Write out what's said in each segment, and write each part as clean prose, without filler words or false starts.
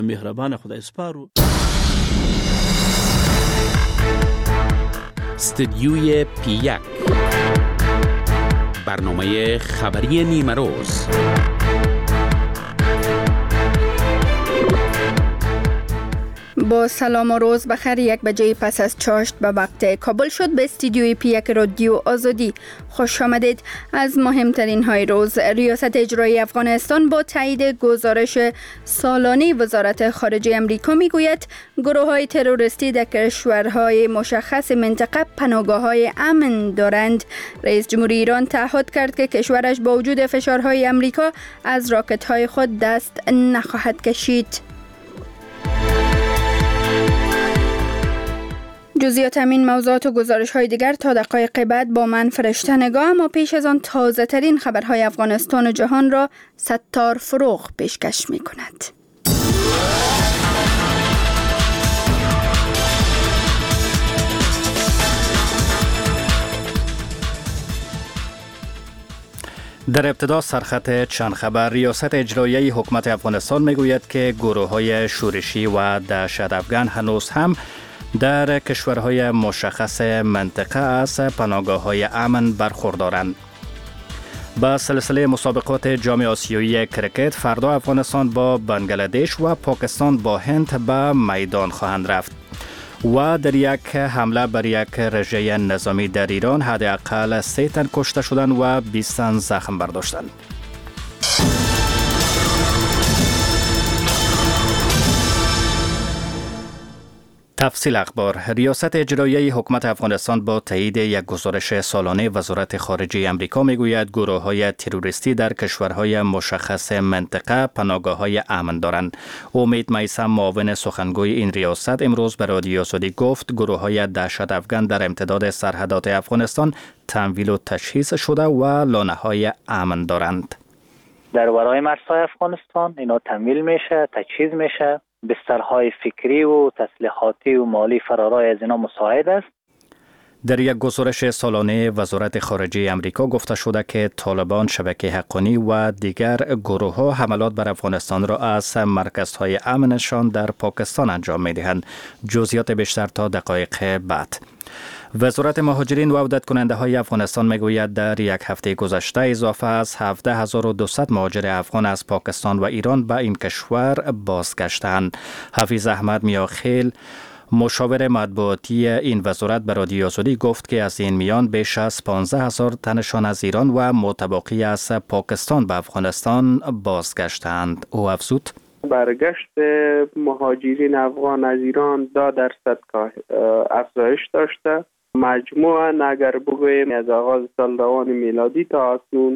مهربان خدای سپارو. استدیوی پی1 برنامه خبری نیمه روز. با سلام و روز بخیر. 1 بجه پس از چاشت به وقت کابل شد. به استودیوی پی1 رادیو آزادی خوش آمدید. از مهمترین های روز: ریاست اجرایی افغانستان با تایید گزارش سالانه وزارت خارجه امریکا میگوید گروه های تروریستی در کشورهای مشخص منطقه پناهگاه‌های امن دارند. رئیس جمهوری ایران تعهد کرد که کشورش با وجود فشارهای امریکا از راکت های خود دست نخواهد کشید. جزئیات همین موضوعات و گزارش های دیگر تا دقایق بعد با من فرشته نگاه. اما پیش از آن تازه ترین خبرهای افغانستان و جهان را ستار فروغ پیشکش می کند. در ابتدا سرخط چند خبر. ریاست اجرایی حکومت افغانستان میگوید که گروه‌های شورشی و دهشت افغان هنوز هم در کشورهای مشخص منطقه از پناهگاه‌های امن برخوردارند. با سلسله مسابقات جام آسیایی کرکت فردا افغانستان با بنگلادش و پاکستان با هند به میدان خواهند رفت. و در یک حمله بر یک رژه نظامی در ایران حداقل 3 تن کشته شدند و 20 تن زخم برداشتند. تفصیل اخبار. ریاست اجرایی حکومت افغانستان با تایید یک گزارش سالانه وزارت خارجه امریکا میگوید گروه‌های تروریستی در کشورهای مشخص منطقه پناهگاه‌های امن دارند. امید میثم، معاون سخنگوی این ریاست، امروز به رادیو آزادی گفت گروه‌های دهشت افغان در امتداد سرحدات افغانستان تمویل و تجهیز شده و لانه‌های امن دارند. در ورای مرزهای افغانستان اینا تمویل میشه، تجهیز میشه. بسترهای فکری و تسلیحاتی و مالی فرارای از اینا مساعد است. در یک گزارش سالانه وزارت خارجه امریکا گفته شده که طالبان، شبکه حقانی و دیگر گروه‌ها حملات بر افغانستان را از مرکزهای امنشان در پاکستان انجام می‌دهند. جزئیات بیشتر تا دقایق بعد. وزارت مهاجرین و عودت کننده های افغانستان میگوید در یک هفته گذشته اضافه از 17200 مهاجر افغان از پاکستان و ایران به این کشور بازگشتند. حفیظ احمد میاخیل، مشاور مطبوعاتی این وزارت، به رادیو آزادی گفت که از این میان بیش از 15000 تنشان از ایران و متبقی از پاکستان به افغانستان بازگشتند. او افزود: برگشت مهاجرین افغان از ایران 10% افزایش داشته. مجموعاً اگر بگوییم از آغاز سال روان میلادی تا اکنون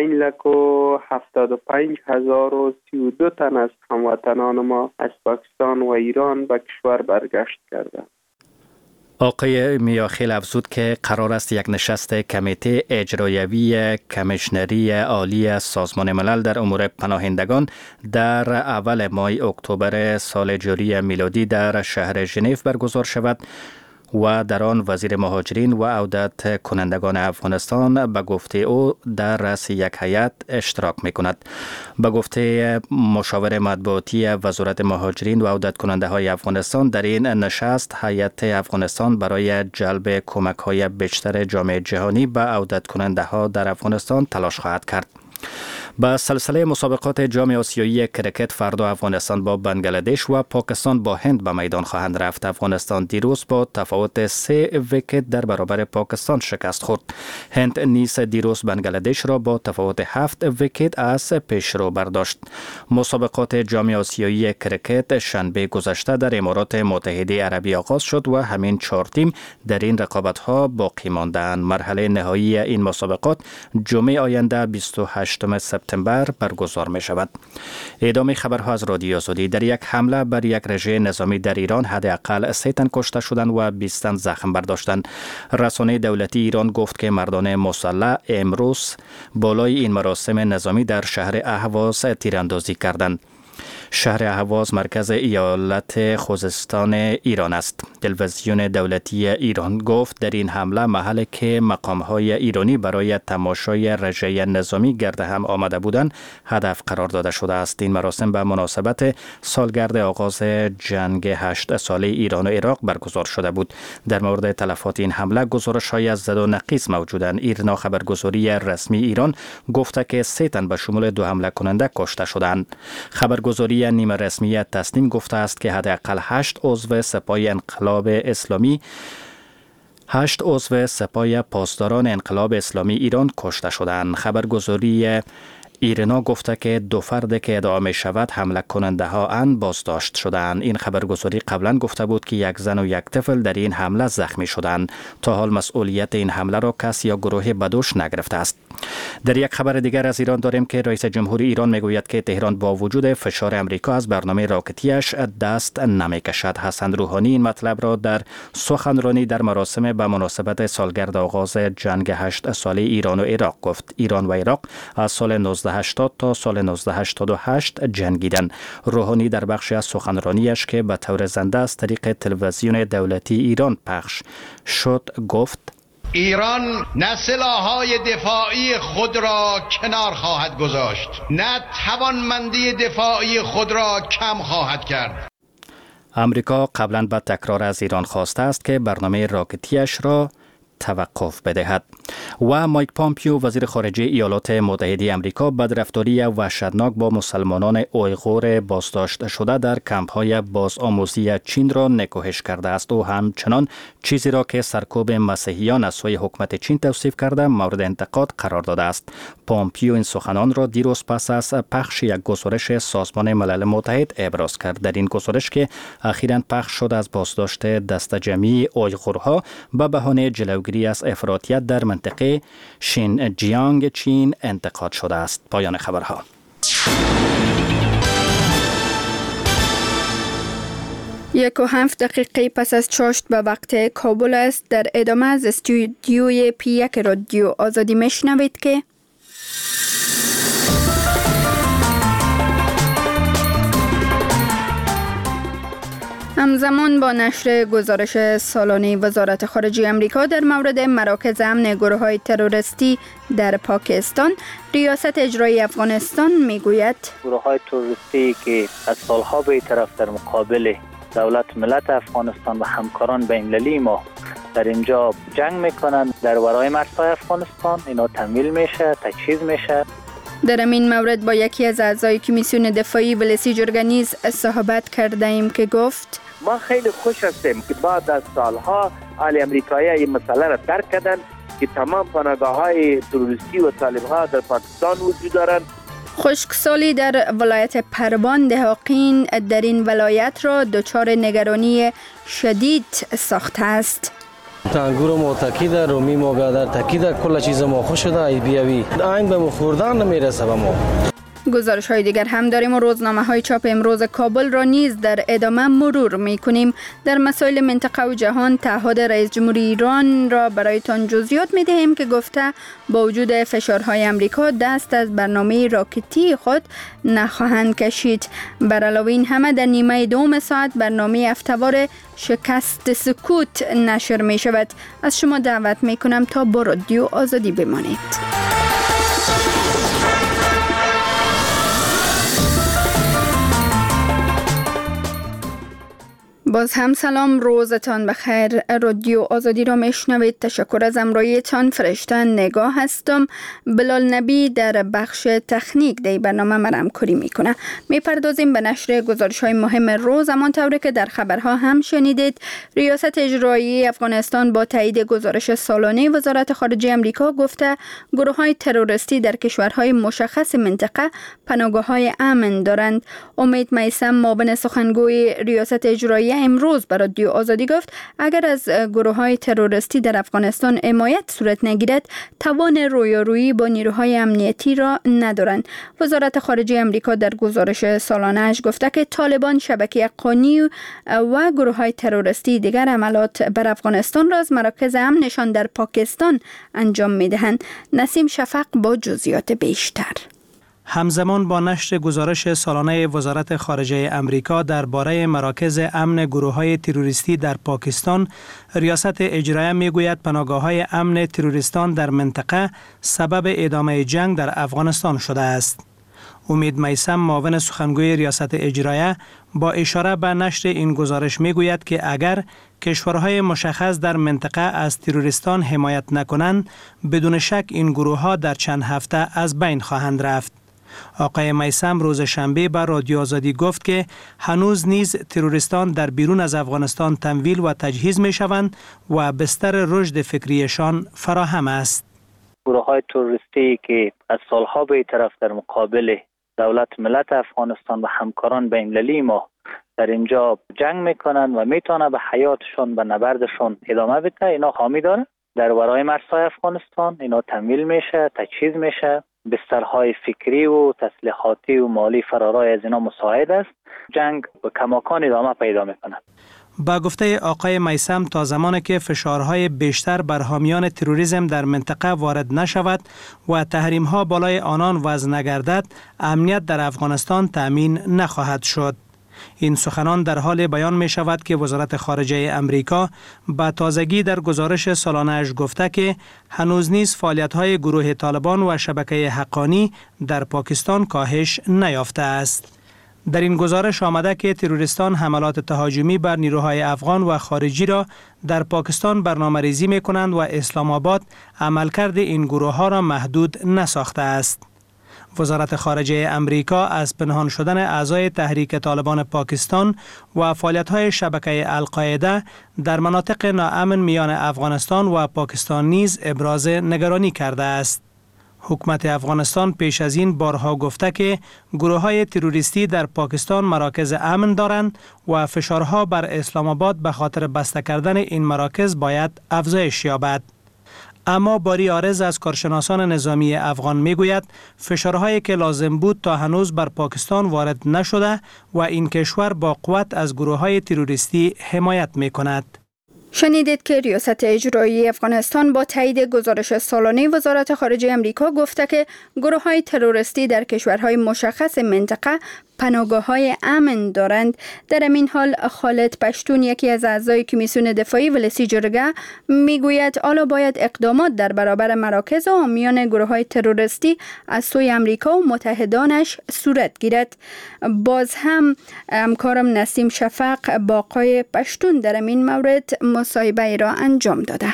5,75,032 تن از هموطنان ما از پاکستان و ایران به کشور برگشت کردند. آقای میاخیل افزود که قرار است یک نشست کمیته اجرایوی کمیشنری عالی سازمان ملل در امور پناهندگان در اول ماه اکتبر سال جاری میلادی در شهر ژنو برگزار شود و در آن وزیر مهاجرین و عودت کنندگان افغانستان به گفته او در رأس یک هیئت اشتراک می‌کند. به گفته مشاور مطبوعاتی وزارت مهاجرین و عودت کننده های افغانستان، در این نشست هیئت افغانستان برای جلب کمک‌های بیشتر جامعه جهانی به عودت کننده ها در افغانستان تلاش خواهد کرد. با سلسله مسابقات جام آسیایی کرکت فردا افغانستان با بنگلادش و پاکستان با هند به میدان خواهند رفت. افغانستان دیروز با تفاوت 3 ویکت در برابر پاکستان شکست خورد. هند نیز دیروز بنگلادش را با تفاوت 7 ویکت از پیشرو برداشت. مسابقات جام آسیایی کرکت شنبه گذشته در امارات متحده عربی آغاز شد و همین 4 تیم در این رقابت‌ها باقی ماندند. مرحله نهایی این مسابقات جمعه آینده 28 سپتامبر برگزار می شود. ادامه خبرها از رادیو آزادی. در یک حمله بر یک رژه نظامی در ایران حداقل 3 تن کشته شدند و 20 تن زخم برداشتند. رسانه دولتی ایران گفت که مردان مسلح امروز بالای این مراسم نظامی در شهر اهواز تیراندازی کردند. شهر اهواز مرکز ایالت خوزستان ایران است. تلویزیون دولتی ایران گفت در این حمله محلی که مقام‌های ایرانی برای تماشای رژه نظامی گرد هم آمده بودند هدف قرار داده شده است. این مراسم به مناسبت سالگرد آغاز جنگ 8 ساله ایران و عراق برگزار شده بود. در مورد تلفات این حمله گزارش‌های از زد و نقیص موجودند. ایرنا خبرگزاری رسمی ایران گفته که 3 تن به شمول 2 حمله کننده کشته شدند. خبرگزاری نیمه رسمی تسنیم گفته است که حداقل 8 عضو سپاه انقلاب اسلامی 8 عضو سپاه پاسداران انقلاب اسلامی ایران کشته شدند. خبرگزاری ایرنا گفته که 2 فرد که ادعا می شود حمله کننده ها بازداشت شدند. این خبرگزاری قبلا گفته بود که 1 زن و 1 طفل در این حمله زخمی شدند. تا حال مسئولیت این حمله را کسی یا گروه بدوش نگرفته است. در یک خبر دیگر از ایران داریم که رئیس جمهور ایران میگوید که تهران با وجود فشار امریکا از برنامه راکتیش دست نمیکشد. حسن روحانی این مطلب را در سخنرانی در مراسم به مناسبت سالگرد آغاز جنگ 8 ساله ایران و عراق گفت. ایران و عراق از سال 1980 تا سال 1988 جنگیدند. روحانی در بخشی از سخنرانیش که به طور زنده از طریق تلویزیون دولتی ایران پخش شد گفت: ایران نه سلاح‌های دفاعی خود را کنار خواهد گذاشت، نه توانمندی دفاعی خود را کم خواهد کرد. امریکا قبلا به تکرار از ایران خواسته است که برنامه راکتیش را توقف بدهد. و مایک پامپیو وزیر خارجه ایالات متحده آمریکا بدرفتاری وحشتناک با مسلمانان اویغور بازداشت شده در کمپ‌های بازآموزی چین را نکوهش کرده است و همچنان چیزی را که سرکوب مسیحیان از سوی حکومت چین توصیف کرده مورد انتقاد قرار داده است. پامپیو این سخنان را دیروز پس از پخش یک گزارش سازمان ملل متحد ابراز کرد. در این گزارش که اخیراً پخش شد از بازداشت دسته‌جمعی اویغورها به بهانه جلوگیری از افراطیت در منطقه شینجیانگ چین انتقاد شده است. پایان خبرها. 1:07 پس از چاشت به وقت کابل است. در ادامه از استودیوی P1 رادیو آزادی میشنوید که همزمان با نشر گزارش سالانه وزارت خارجه آمریکا در مورد مراکز امن گروه‌های تروریستی در پاکستان، ریاست اجرایی افغانستان میگوید گروه‌های تروریستی که از سالها به طرف در مقابل دولت ملت افغانستان و همکاران بین‌المللی ما در اینجا جنگ میکنند، در ورای مرزهای افغانستان اینا تمویل میشه، تجهیز میشه. در این مورد با یکی از اعضای کمیسیون دفاعی ولسی جرگنیز صحبت کرده ایم که گفت: ما خیلی خوش هستیم که بعد از سالها اهل امریکایی این مسئله را درک کردند که تمام پناهگاه‌های تروریستی و طالب‌ها در پاکستان وجود دارند. خشکسالی در ولایت پروان دهاقین در این ولایت را دچار نگرانی شدید ساخته است. انگور ما تکیده، رومی ما بیادر تکیده، کل چیز ما خوش شده، ای بیاوی آین به خوردن نمیرسه به ما. گزارش های دیگر هم داریم و روزنامه های چاپ امروز کابل را نیز در ادامه مرور می کنیم. در مسائل منطقه و جهان تعهد رئیس جمهوری ایران را برایتان جزئیات می دهیم که گفته با وجود فشارهای امریکا دست از برنامه راکتی خود نخواهند کشید. بر علاوه این همه در نیمه دوم ساعت برنامه هفته‌وار شکست سکوت نشر می شود. از شما دعوت می کنم تا با رادیو آزادی بمانید. باز هم سلام، روزتان بخیر. رادیو آزادی را میشنوید. تشکر از همراهیتان. فرشته نگاه هستم. بلال نبی در بخش تکنیک در برنامه من همکاری میکنه. میپردازیم به نشر گزارش های مهم روز. همانطوری که در خبرها هم شنیدید، ریاست اجرایی افغانستان با تایید گزارش سالانه وزارت خارجه آمریکا گفته گروه های تروریستی در کشورهای مشخص منطقه پناهگاه های امن دارند. امید میثم معاون سخنگوی ریاست اجرایی امروز به رادیو آزادی گفت اگر از گروه‌های تروریستی در افغانستان حمایت صورت نگیرد توان رویارویی با نیروهای امنیتی را ندارند. وزارت خارجه آمریکا در گزارش سالانه‌اش گفته که طالبان شبکه حقانی و گروه‌های تروریستی دیگر عملیات بر افغانستان را از مراکز امنشان در پاکستان انجام می‌دهند. نسیم شفق با جزئیات بیشتر. همزمان با نشر گزارش سالانه وزارت خارجه امریکا درباره مراکز امن گروه‌های تروریستی در پاکستان، ریاست اجرایه میگوید پناهگاه‌های امن تروریستان در منطقه سبب ادامه جنگ در افغانستان شده است. امید میثم، معاون سخنگوی ریاست اجرایه، با اشاره به نشر این گزارش میگوید که اگر کشورهای مشخص در منطقه از تروریستان حمایت نکنند، بدون شک این گروه‌ها در چند هفته از بین خواهند رفت. آقای میثم روز شنبه به رادیو آزادی گفت که هنوز نیز تروریستان در بیرون از افغانستان تمویل و تجهیز می شوند و بستر رشد فکریشان فراهم است. گروه‌های تروریستی که از سالها به طرف در مقابل دولت ملت افغانستان و همکاران بین‌المللی ما در اینجا جنگ میکنن و میتونه به حیاتشون و نبردشون ادامه بده، اینا حامی داره. در ورای مرزهای افغانستان اینا تمویل میشه، تجهیز میشه، بسترهای فکری و تسلیحاتی و مالی فرارای از اینا مساعد است. جنگ به کماکان ادامه پیدا میکنه. با گفته آقای میثم، تا زمانی که فشارهای بیشتر بر حامیان تروریسم در منطقه وارد نشود و تحریم‌ها بالای آنان وضع نگردد، امنیت در افغانستان تأمین نخواهد شد. این سخنان در حال بیان می شود که وزارت خارجه امریکا با تازگی در گزارش سالانه‌اش گفته که هنوز نیز فعالیت‌های گروه طالبان و شبکه حقانی در پاکستان کاهش نیافته است. در این گزارش آمده که تروریستان حملات تهاجمی بر نیروهای افغان و خارجی را در پاکستان برنامه‌ریزی می‌کنند و اسلام آباد عملکرد این گروه‌ها را محدود نساخته است. وزارت خارجه امریکا از پنهان شدن اعضای تحریک طالبان پاکستان و فعالیت‌های شبکه القاعده در مناطق ناامن میان افغانستان و پاکستان نیز ابراز نگرانی کرده است. حکومت افغانستان پیش از این بارها گفته که گروه‌های تروریستی در پاکستان مراکز امن دارند و فشارها بر اسلام آباد به خاطر بسته کردن این مراکز باید افزایش یابد. اما باری عارض از کارشناسان نظامی افغان میگوید فشارهایی که لازم بود تا هنوز بر پاکستان وارد نشده و این کشور با قوت از گروه‌های تروریستی حمایت می‌کند. شنیدید که ریاست اجرایی افغانستان با تایید گزارش سالانه وزارت خارجه امریکا گفته که گروه‌های تروریستی در کشورهای مشخص منطقه پناهگاه‌های امن دارند. در این حال خالد پشتون، یکی از اعضای کمیسیون دفاعی ولسی جرگه، میگوید حالا باید اقدامات در برابر مراکز و حامیان گروه‌های تروریستی از سوی امریکا و متحدانش صورت گیرد. باز هم همکارم نسیم شفق با آقای پشتون در این مورد مصاحبه را انجام داده.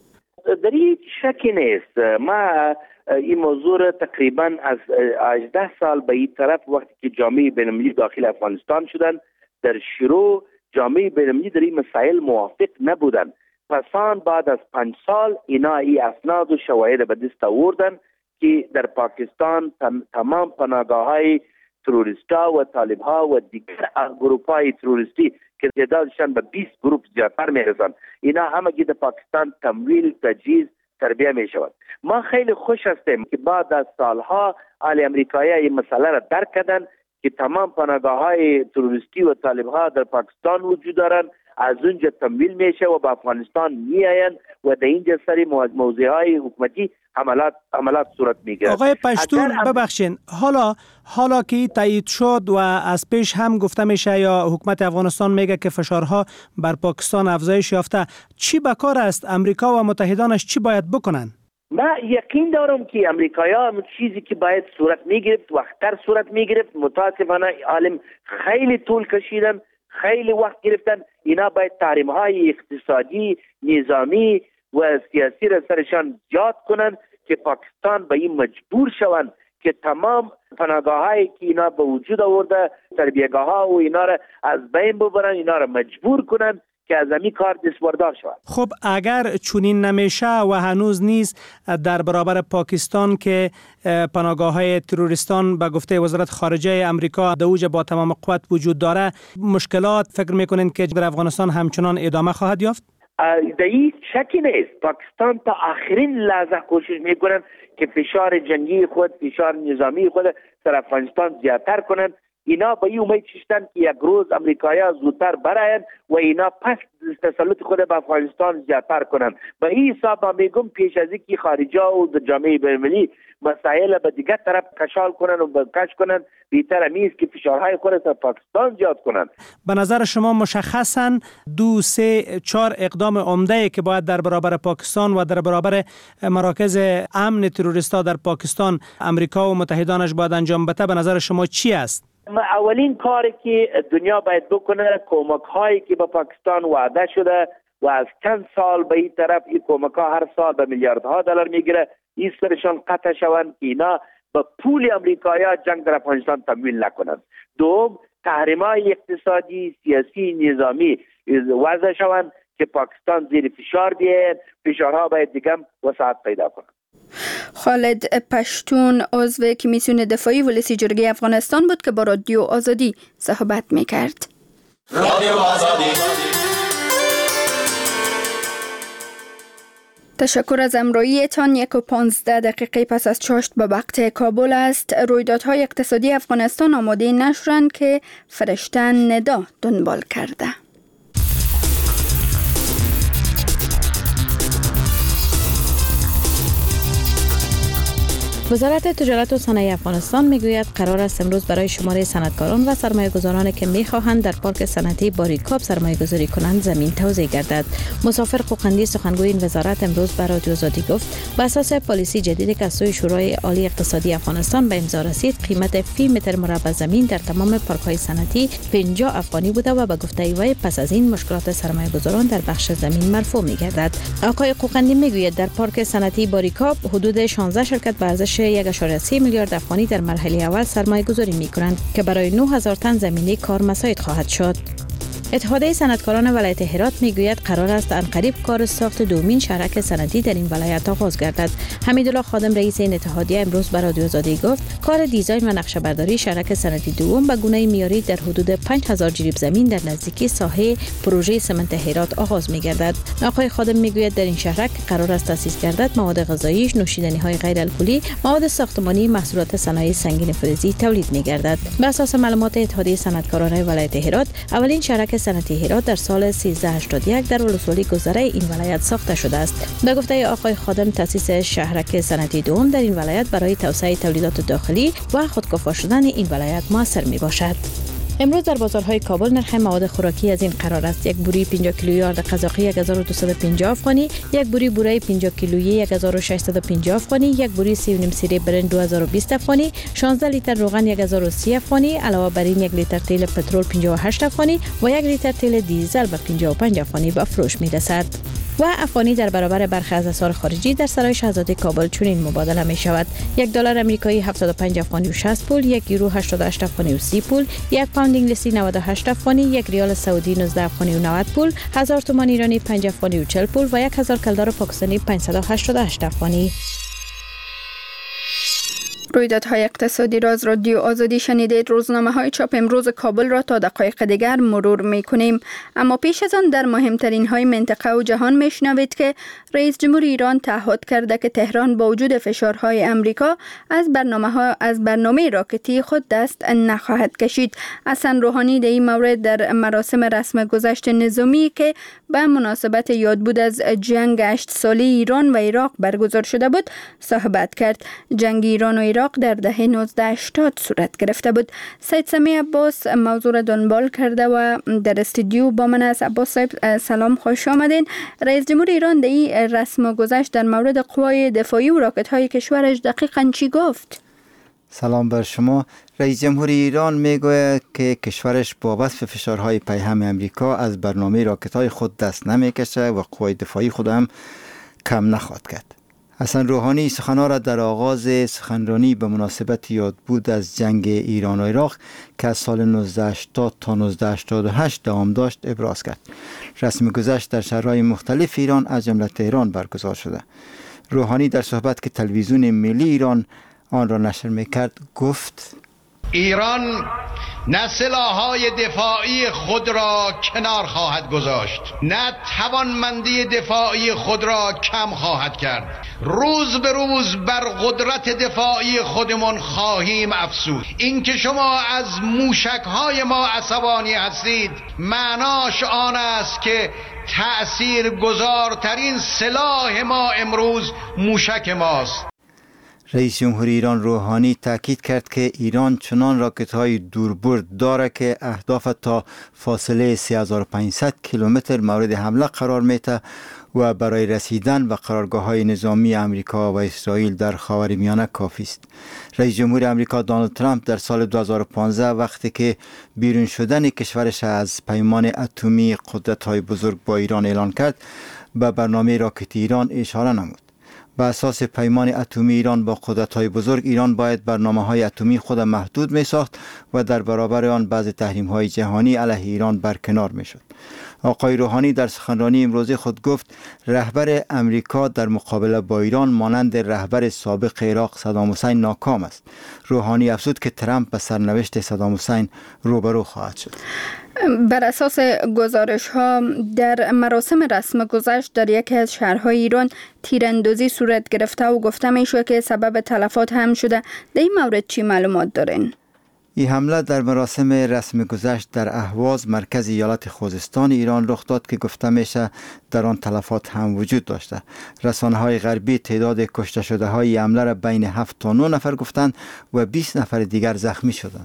در این شکی نیست. ما این موضوع را تقریبا از 18 سال به این طرف وقتی که جامعه بین‌المللی داخل افغانستان شدن، در شروع جامعه بین‌المللی در این مسائل موافق نبودن. پسان بعد از 5 سال اینا این اسناد و شواهد به دست آوردن که در پاکستان تمام پناهگاه‌های تروریست‌ها و طالب‌ها و دیگر گروه‌های تروریستی که تعدادشان به 20 گروه زیادتر می‌رسند، اینا همگی در پاکستان تمویل، تجهیز، تربیه می شود. ما خیلی خوش هستیم که بعد از سالها اهل امریکایی این مسئله را درک کردن که تمام پناهگاه‌های تروریستی و طالب‌ها در پاکستان وجود دارند، از اونجا تمویل میشه و به افغانستان میآیند و در اینجا سری موضوعهای حکومتی عملات صورت میگیرد. آقای پشتون ببخشین، حالا که تایید شد و از پیش هم گفته میشه یا حکومت افغانستان میگه که فشارها بر پاکستان افزایش یافته، چی به کار است؟ امریکا و متحدانش چی باید بکنن؟ من یقین دارم که امریکایی‌ها چیزی که باید صورت میگرفت وقتتر صورت میگرفت. متاسفانه عالم خیلی طول کشیدن، خیلی وقت گرفتن. اینا باید تحریم‌های اقتصادی، نظامی و سیاسی را سرشان زیاد کنن که پاکستان به این مجبور شوند که تمام پناهگاه‌هایی که اینا به وجود آورده، تربیه‌گاه‌ها و اینا را از بین ببرن، اینا را مجبور کنن که از همین کار دستبردار شود. خب اگر چنین نمیشه و هنوز نیز در برابر پاکستان که پناهگاه‌های تروریستان به گفته وزارت خارجه امریکا در اوج با تمام قوت وجود داره، مشکلات فکر میکنین که در افغانستان همچنان ادامه خواهد یافت؟ در این شکی نیست. پاکستان تا آخرین لحظه کوشش میکنن که فشار جنگی خود، فشار نظامی خود در افغانستان زیادتر کنن. اینا به این امید شدن که یک روز امریکایی‌ها زودتر براین و اینا پس تسلط خود به افغانستان زیادتر کنند. به این حساب ما میگم پیش از اینکه خارجا و جامعه بین‌المللی مسائل به دیگر طرف کشال کنن و کش کنن، بهتر است که فشارهای خود در پاکستان زیاد کنن. به نظر شما مشخصاً 2 3 4 اقدام عمده که باید در برابر پاکستان و در برابر مراکز امن تروریستا در پاکستان امریکا و متحدانش باید انجام بده، به نظر شما چی است؟ اولین کاری که دنیا باید بکنه کمک هایی که به پاکستان وعده شده و از چند سال به این طرف این کمک ها هر سال به میلیاردها دلار میگیره، این سرشان قطع شوند که اینا به پول امریکایی ها جنگ در افغانستان تمویل نکنند. دوم، تحریم های اقتصادی، سیاسی، نظامی وضع شوند که پاکستان زیر فشار بیاید، فشارها باید دیگه وسعت پیدا کنند. خالد پشتون عضو کمیسیون دفاعی ولسی جرگه افغانستان بود که با رادیو آزادی صحبت میکرد. رادیو آزادی. تشکر از امرویتان. 1:15 پس از چاشت به وقت کابل است. رویدادهای اقتصادی افغانستان آماده نشدند که فرشته ندا دنبال کرده. وزارت تجارت و صنایع افغانستان میگوید قرار است امروز برای شماره صنعتکاران و سرمایه‌گذارانی که میخواهند در پارک صنعتی باریکاب سرمایه‌گذاری کنند زمین توزیع گردد. مسافر قوقندی سخنگوی این وزارت امروز به رادیو آزادی گفت بر اساس پالیسی جدیدی که از سوی شورای عالی اقتصادی افغانستان به امضا رسید، قیمت فی متر مربع زمین در تمام پارک‌های صنعتی 50 افغانی بوده و به گفته وی پس از این مشکلات سرمایه‌گذاران در بخش زمین مرفوع می‌گردد. آقای قوقندی میگوید در پارک صنعتی باریکاب حدود 16 شرکت به ارزش 1.3 میلیارد افغانی در مرحله اول سرمایه گذاری می کنند که برای 9000 تن زمینی کار مساعد خواهد شد. اتحادیه صنعتکاران ولایت هرات میگوید قرار است عنقریب کار ساخت دومین شهرک صنعتی در این ولایت آغاز گردد. حمیدالله خادم رئیس این اتحادیه امروز به رادیو آزادی گفت کار دیزاین و نقشه برداری شهرک صنعتی دوم به گونه معیاری در حدود 5000 جریب زمین در نزدیکی ساحه پروژه سمنت هرات آغاز میگردد. آقای خادم میگوید در این شهرک قرار است تأسیس گردد مواد غذایی، نوشیدنی های غیر الکلی، مواد ساختمانی، محصولات صنایع سنگین فلزی تولید میگردد. بر اساس معلومات اتحادیه صنعتکاران ولایت هرات، اولین شهرک صنعتی هرات در سال 1381 در ولسوالی گذره این ولایت ساخته شده است. به گفته آقای خادم تأسیس شهرک صنعتی دوم در این ولایت برای توسعه تولیدات داخلی و خودکفا شدن این ولایت موثر می باشد. امروز در بازارهای کابل نرخ مواد خوراکی از این قرار است: یک بوری 50 کیلویی آرد قزاقی 1250 افغانی، یک بوری بوره 50 کیلویی 1650 افغانی، یک بوری 3.5 سیره برنج 2020 افغانی، 16 لیتر روغن 1030 افغانی، علاوه بر این 1 لیتر تیل پترول 58 افغانی و 1 لیتر تیل دیزل به 55 افغانی به فروش می‌رسد. و افغانی در برابر برخی از اسعار خارجی در سرای شاهزاده کابل چنین مبادله می شود: یک دلار امریکایی 75 افغانی و 60 پول، یک یورو 88 افغانی و 30 پول، یک پوند انگلیسی 98 افغانی، یک ریال سعودی 19 افغانی و 90 پول، 1000 تومان ایرانی 5 افغانی و 40 پول و 1000 کلدار پاکستانی 588 افغانی. رویدادهای اقتصادی را از رادیو آزادی شنیدید. روزنامه های چاپ امروز کابل را تا دقایق دیگر مرور می کنیم، اما پیش از آن در مهمترین های منطقه و جهان می شنوید که رئیس جمهور ایران تعهد کرده که تهران با وجود فشارهای امریکا از برنامه راکتی خود دست نخواهد کشید. حسن روحانی در این مورد در مراسم رسم گذشت نظامی که به مناسبت یادبود از جنگ 8 ساله ایران و عراق برگزار شده بود صحبت کرد. جنگ ایران و عراق در دهه 1980 صورت گرفته بود. سید سمی عباس موضوع را دنبال کرده و در استودیو با من است. عباس صاحب سلام، خوش آمدین. رئیس جمهور ایران در این رسم گذشت در مورد قوای دفاعی و راکت های کشورش دقیقاً چی گفت؟ سلام بر شما. رئیس جمهور ایران میگوید که کشورش با وصف فشارهای پیهم امریکا از برنامه راکت های خود دست نمیکشه و قوای دفاعی خود هم کم نخواهد کرد. حسن روحانی سخنها را در آغاز سخنرانی به مناسبت یادبود از جنگ ایران و عراق که از سال 1980 تا 1988 دوام داشت ابراز کرد. رسم گذشت در شهرهای مختلف ایران از جمله تهران برگزار شده. روحانی در صحبت که تلویزیون ملی ایران آن را نشر میکرد گفت: ایران نه سلاح‌های دفاعی خود را کنار خواهد گذاشت، نه توانمندی دفاعی خود را کم خواهد کرد. روز به روز بر قدرت دفاعی خودمان خواهیم افزود. این که شما از موشک‌های ما عصبانی هستید معناش آن است که تأثیرگذارترین سلاح ما امروز موشک ماست. رئیس جمهوری ایران روحانی تاکید کرد که ایران چنان راکت‌های دوربرد دارد که اهداف تا فاصله 3500 کیلومتر مورد حمله قرار می‌دهد و برای رسیدن به قرارگاه‌های نظامی امریکا و اسرائیل در خاورمیانه کافی است. رئیس جمهور امریکا دونالد ترامپ در سال 2015 وقتی که بیرون شدن کشورش از پیمان اتمی قدرت‌های بزرگ با ایران اعلان کرد، به برنامه راکت ایران اشاره نمود. بر اساس پیمان اتمی ایران با قدرت‌های بزرگ، ایران باید برنامه‌های اتمی خود محدود می‌ساخت و در برابر آن بعض تحریم‌های جهانی علیه ایران برکنار می‌شد. آقای روحانی در سخنرانی امروزی خود گفت رهبر امریکا در مقابله با ایران مانند رهبر سابق عراق صدام حسین ناکام است. روحانی افزود که ترامپ به سرنوشت صدام حسین روبرو خواهد شد. بر اساس گزارش ها در مراسم رسم گذشت در یکی از شهرهای ایران تیراندازی صورت گرفته و گفته می شود که سبب تلفات هم شده. در این مورد چی معلومات دارین؟ این حمله در مراسم رسم گذشت در اهواز مرکز ایالت خوزستان ایران رخ داد که گفته میشه در آن تلفات هم وجود داشته. رسانه‌های غربی تعداد کشته شده های حمله را بین 7 تا 9 نفر گفتند و 20 نفر دیگر زخمی شدند.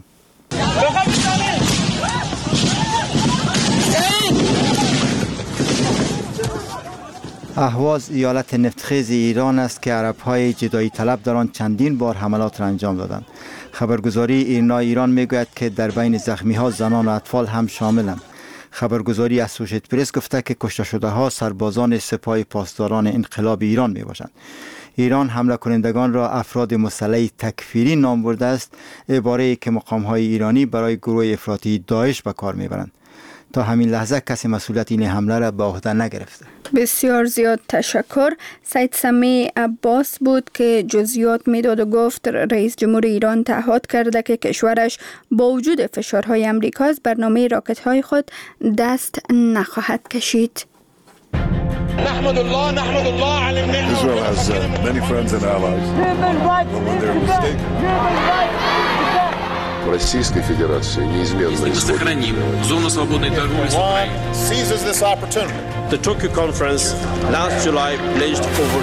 اهواز ایالت نفتخیز ایران است که عرب‌های جدایی طلب در آن چندین بار حملات را انجام دادند. خبرگزاری ایرنا ایران میگوید که در بین زخمی‌ها زنان و اطفال هم شاملند. خبرگزاری اسوشییتد پرس گفته که کشته شده ها سربازان سپاه پاسداران انقلاب ایران میباشند. ایران حمله کنندگان را افراد مسلح تکفیری نام برده است، عباره‌ای که مقام‌های ایرانی برای گروه افراطی داعش به کار میبرند. تا همین لحظه کسی مسئولیت این حمله را به عهده نگرفته. بسیار زیاد تشکر. سید سمی عباس بود که جزئیات میداد و گفت رئیس جمهور ایران تعهد کرده که کشورش با وجود فشارهای امریکا از برنامه راکت‌های خود دست نخواهد کشید. نحمد الله على Israel has many friends and allies. When they're mistaken. Российской Федерации неизменно сохраним зону свободной торговли с Украиной. Seizes this opportunity. The Tokyo conference last July pledged over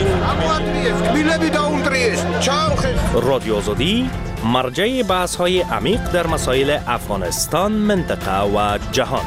16 رادیو آزادی مرجع بحث‌های عمیق در مسائل افغانستان، منطقه و جهان.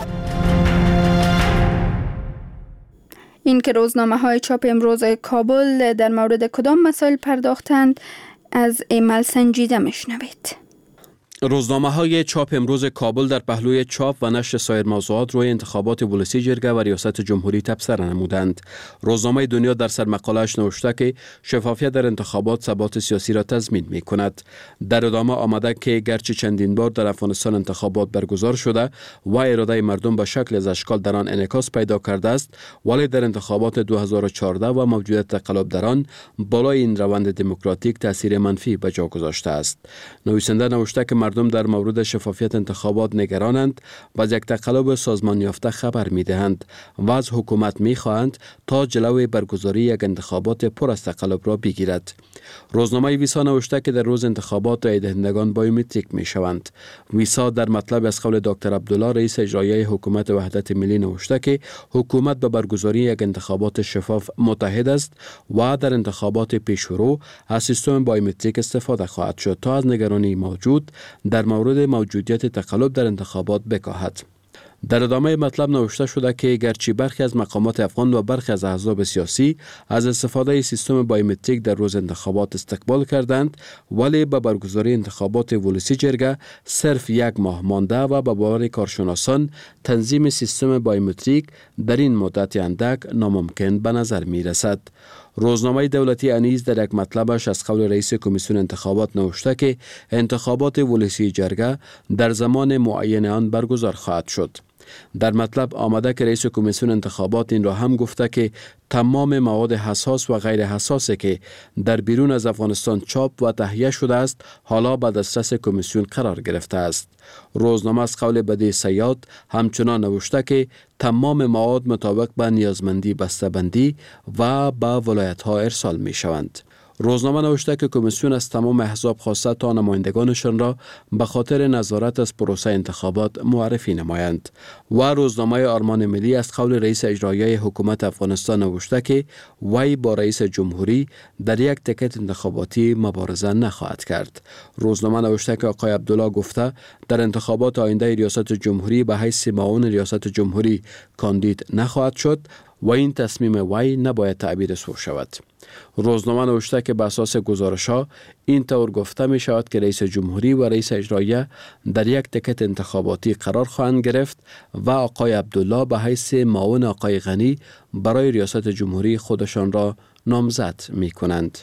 این که روزنامه‌های چاپ امروز کابل در مورد کدام مسائل پرداختند از عمل سنجیده میشنوید. روزنامه‌های چاپ امروز کابل در پهلوی چاپ و نشر سایر موضوعات روی انتخابات ولسی جرگه و ریاست جمهوری تبصره نمودند. روزنامه دنیا در سرمقاله‌اش نوشته که شفافیت در انتخابات ثبات سیاسی را تضمین می‌کند. در ادامه آمده که گرچه چندین بار در افغانستان انتخابات برگزار شده و اراده مردم به شکل از اشکال در آن انعکاس پیدا کرده است، ولی در انتخابات 2014 و موجودیت تقلب در آن بالای این روند دموکراتیک تاثیر منفی به جا گذاشته است. نویسنده نوشته که مردم در مورد شفافیت انتخابات نگرانند و از یک تقلب سازمان یافته خبر می‌دهند و از حکومت می‌خواهند تا جلوی برگزاری یک انتخابات پر از تقلب را بگیرد. روزنامه ویسا نوشته که در روز انتخابات رای دهندگان بایومتریک می‌شوند. ویسا در مطلب از قول دکتر عبدالله رئیس اجرایی حکومت وحدت ملی نوشته که حکومت به برگزاری یک انتخابات شفاف متحد است و در انتخابات پیشرو از سیستم بایومتریک استفاده خواهد شد تا از نگرانی موجود در مورد موجودیت تقلب در انتخابات بکاهد. در ادامه مطلب نوشته شده که گرچه برخی از مقامات افغان و برخی از احزاب سیاسی از استفاده سیستم بایومتریک در روز انتخابات استقبال کردند، ولی به برگزاری انتخابات ولسی جرگه صرف یک ماه مانده و به باور کارشناسان تنظیم سیستم بایومتریک در این مدت اندک ناممکن به نظر می رسد. روزنامه دولتی انیز در یک مطلبش از قول رئیس کمیسیون انتخابات نوشته که انتخابات ولسی جرگه در زمان معین آن برگزار خواهد شد. در مطلب آمده که رئیس کمیسیون انتخابات این را هم گفته که تمام مواد حساس و غیر حساسی که در بیرون از افغانستان چاپ و تهیه شده است حالا به دسترس کمیسیون قرار گرفته است. روزنامه از قول بدی صیاد همچنان نوشته که تمام مواد مطابق به نیازمندی بسته‌بندی و به ولایت‌ها ارسال می شوند. روزنامه نوشته که کمیسیون از تمام احزاب خواسته تا نمایندگانشان را به خاطر نظارت از پروسه انتخابات معرفی نمایند و روزنامه آرمان ملی از قول رئیس اجرایی حکومت افغانستان نوشته که وی با رئیس جمهوری در یک تکت انتخاباتی مبارزه نخواهد کرد. روزنامه نوشته که آقای عبدالله گفته در انتخابات آینده ریاست جمهوری به حیث معاون ریاست جمهوری کاندید نخواهد شد و این تصمیم وی نباید تعبیر سو شود. روزنامه نوشته که به اساس گزارش‌ها این طور گفته می شود که رئیس جمهوری و رئیس اجرایی در یک تکت انتخاباتی قرار خواهند گرفت و آقای عبدالله به حیث معاون آقای غنی برای ریاست جمهوری خودشان را نامزد می کنند.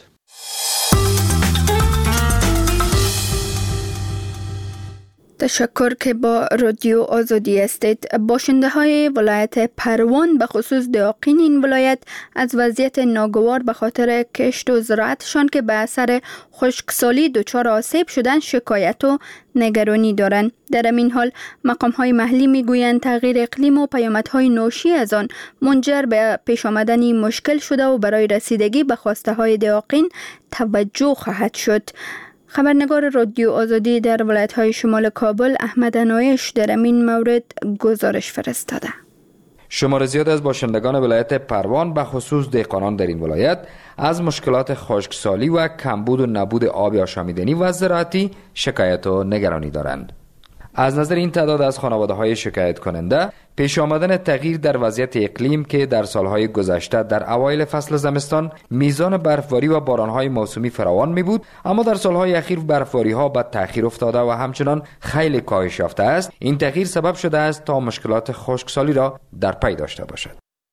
تشکر که با رادیو آزادی هستید. باشنده های ولایت پروان به خصوص دهاقین این ولایت از وضعیت ناگوار به خاطر کشت و زراعتشان که به اثر خشکسالی دچار آسیب شدن شکایت و نگرانی دارند. در این حال مقام های محلی می گویند تغییر اقلیم و پیامدهای ناشی از آن منجر به پیش آمدن مشکل شده و برای رسیدگی به خواسته های دهاقین توجه خواهد شد. خبرنگار رادیو آزادی در ولایت‌های شمال کابل احمد انایش در این مورد گزارش فرستاده. شمار زیاد از باشندگان ولایت پروان به خصوص دهقانان در این ولایت از مشکلات خشکسالی و کمبود و نبود آب آشامیدنی و زراعتی شکایت و نگرانی دارند. از نظر این تعداد از خانواده‌های شکایت کننده پیش آمدن تغییر در وضعیت اقلیم که در سالهای گذشته در اوایل فصل زمستان میزان برفباری و بارانهای موسمی فراوان می بود، اما در سالهای اخیر برفباری‌ها به تأخیر افتاده و همچنان خیلی کاهش یافته است. این تغییر سبب شده است تا مشکلات خشکسالی را در پی داشته باشد.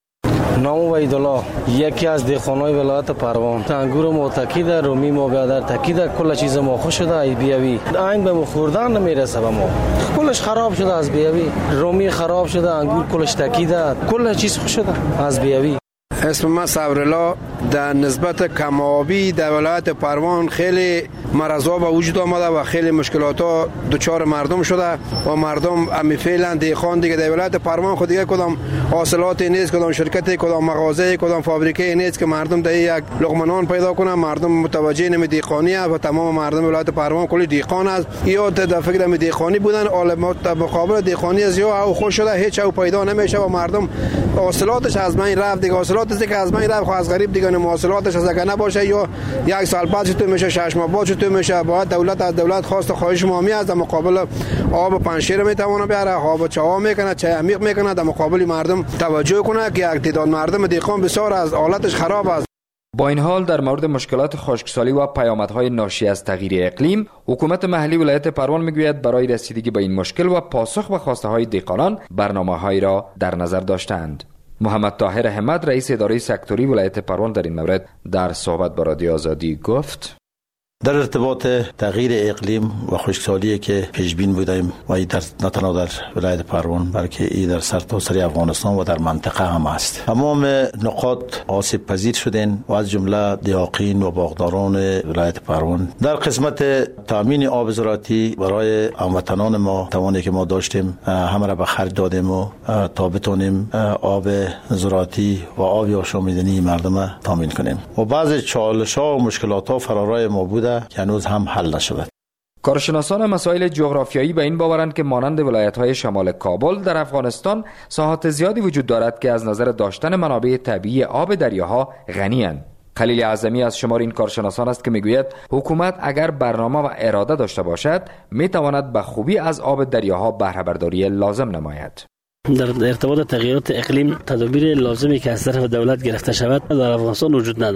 نام وحیدالله یکی از دهقانای ولایت پروان. انگور ما تکیده، رومی ما بیادر تکیده، کل چیز ما خوش شده ای بیاوی. این به ما خوردن نمیرسه به ما. کلش خراب شده از بیاوی. رومی خراب شده، انگور کلش تکیده، کل چیز خوش شده از بیاوی. اسم من صبرالله. در نسبت کم‌آبی در ولایت پروان خیلی مرض‌ها به وجود آمده و خیلی مشکلات دچار مردم شده و مردم امی فعلا دهقان دیگه در ولایت پروان خود دیگه کدام حاصلاتی نیست، کدام شرکتی، کدام مغازه، کدام فابریکه نیست که مردم در یک لقمه نان پیدا کنن. مردم متوجه نمی دهقانی و تمام مردم ولایت پروان کلی دهقان است. یا در فکر می دهقانی بودن، حالا مقابل دهقانی از یا او خوش شده هیچ او پیدا نمیشه و مردم حاصلاتش از بین رفت دیگه. حاصلاتش که از بین رفت از غریب دیگه محصولاتش از اگه نباشه یا یک سال بعد چطور میشه، 6 ماه بعد چطور میشه. باید دولت از دولت خواست خواهش مامی از در مقابل آب پنشیر میتونه بیاره، آب چاه میکنه، چای عمیق میکنه، در مقابل مردم توجه کنه که یک تعداد مردم دهقان بسیار از حالتش خراب است. با این حال در مورد مشکلات خشکسالی و پیامدهای ناشی از تغییر اقلیم، حکومت محلی ولایت پروان میگوید برای رسیدگی به این مشکل و پاسخ به خواسته های دهقانان برنامه‌هایی را در نظر داشتند. محمد طاهر احمد رئیس اداره سکتوری ولایت پروان در این مورد در صحبت با رادیو آزادی گفت: در ارتباط تغییر اقلیم و خشکسالی که پیش بین بودیم و این نه تنها در ولایت پروان بلکه این در سرتاسر افغانستان و در منطقه هم است. تمام نقاط آسیب پذیر شدن و از جمله دهاقین و باغداران ولایت پروان در قسمت تامین آب زراعتی برای هموطنان ما توانی که ما داشتیم همه را به خرج دادیم و تا بتونیم آب زراعتی و آب آشامیدنی مردم تامین کنیم و بعضی چالش‌ها و مشکلات‌ها فرارای ما بود که هنوز هم حل نشده. کارشناسان مسائل جغرافیایی به این باورند که مانند ولایت‌های شمال کابل در افغانستان ساحات زیادی وجود دارد که از نظر داشتن منابع طبیعی آب دریاها غنی‌اند. خلیل اعظمی از شمار این کارشناسان است که میگوید حکومت اگر برنامه و اراده داشته باشد میتواند به خوبی از آب دریاها بهره برداری لازم نماید. در ارتباط تغییرات اقلیم تدابیر لازمی که از طرف دولت گرفته شود در افغانستان وجود ندارد.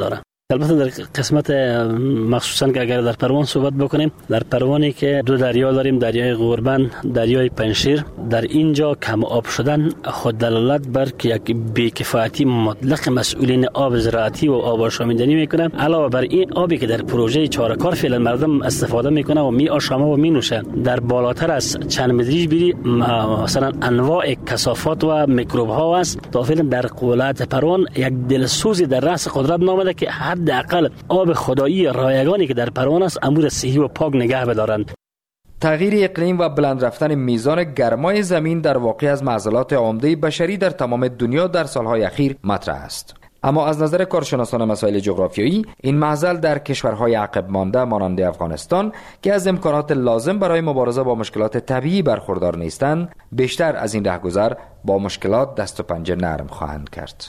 البته در قسمت مخصوصا که اگر در پروان صحبت بکنیم، در پروانی که دو دریا داریم، دریای قوربند، دریای پنشیر، در اینجا کم آب شدن خود دلالت بر یک بی‌کفایتی مطلق مسئولین آب زراعتی و آب آشامیدنی میکنه. علاوه بر این آبی که در پروژه چاره‌کار فعلا مردم استفاده میکنه و می آشامه و می نوشه، در بالاتر از چند متری بری مثلا انواع کثافات و میکروب ها است. تا فعلا در قولات پروان یک دلسوزی در رأس قدرت نامده که حداقل آب خدایی رایگانی که در پروان است امور صحی و پاک نگه بدارند. تغییر اقلیم و بلند رفتن میزان گرمای زمین در واقع از معضلات عمده بشری در تمام دنیا در سالهای اخیر مطرح است. اما از نظر کارشناسان مسائل جغرافیایی، این معضل در کشورهای عقب مانده مانند افغانستان که از امکانات لازم برای مبارزه با مشکلات طبیعی برخوردار نیستند، بیشتر از این رهگذر با مشکلات دست و پنجه نرم خواهند کرد.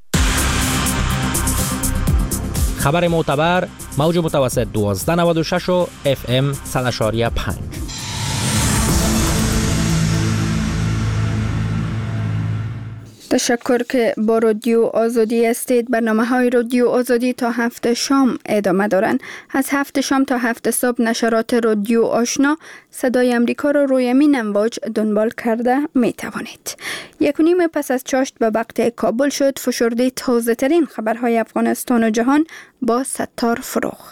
خبر معتبر، موج متوسط 1296 و FM 100.5. تشکر که با رادیو آزادی هستید. برنامه‌های رادیو آزادی تا 7 شام ادامه دارند. از 7 شام تا 7 صبح نشرات رادیو آشنا صدای امریکا را روی مین امواج دنبال کرده می توانید. 1:30 پس از چاشت به وقت کابل شد فشرده تازه ترین خبرهای افغانستان و جهان با ستار فروغ.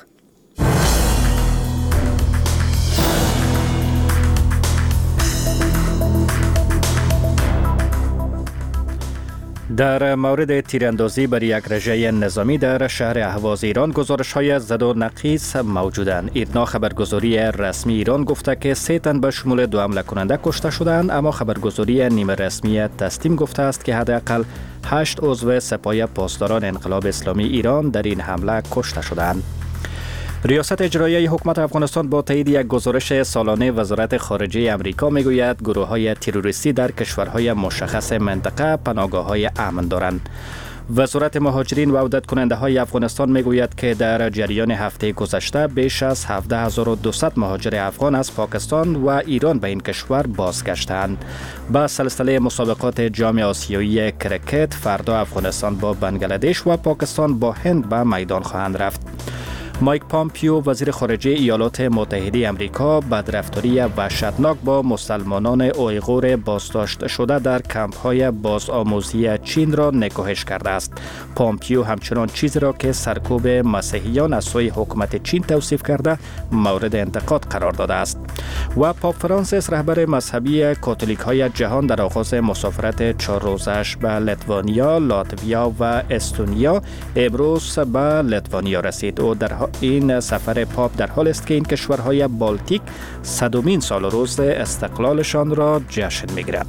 در مورد تیراندازی بر یک رژه نظامی در شهر اهواز ایران گزارش‌های زد و نقیص موجودند. ایرنا خبرگزاری رسمی ایران گفته که 3 تن به شمول 2 حمله کننده کشته شدند، اما خبرگزاری نیمه رسمی تسنیم گفته است که حداقل 8 عضو سپاه پاسداران انقلاب اسلامی ایران در این حمله کشته شدند. ریاست اجرایی حکومت افغانستان با تایید یک گزارش سالانه وزارت خارجه امریکا میگوید گروه‌های تروریستی در کشورهای مشخص منطقه پناهگاه‌های امن دارند. وزارت مهاجرین و عودت کننده های افغانستان میگوید که در جریان هفته گذشته بیش از 17200 مهاجر افغان از پاکستان و ایران به این کشور بازگشتند. با سلسله مسابقات جام آسیایی کرکت فردا افغانستان با بنگلادش و پاکستان با هند به میدان خواهند رفت. مایک پامپیو وزیر خارجه ایالات متحده آمریکا بدرفتاری وحشتناک با مسلمانان اویغور بازداشت شده در کمپ‌های بازآموزی چین را نکوهش کرده است. پامپیو همچنان چیزی را که سرکوب مسیحیان از سوی حکومت چین توصیف کرده مورد انتقاد قرار داده است. و پاپ فرانسیس رهبر مذهبی کاتولیک‌های جهان در آغاز مسافرت 4 روزش به لیتوانیا، لاتویا و استونیا امروز به لیتوانیا رسید. او در این سفر پاپ در حال است که این کشورهای بالتیک 100مین سال روز استقلالشان را جشن می‌گیرند.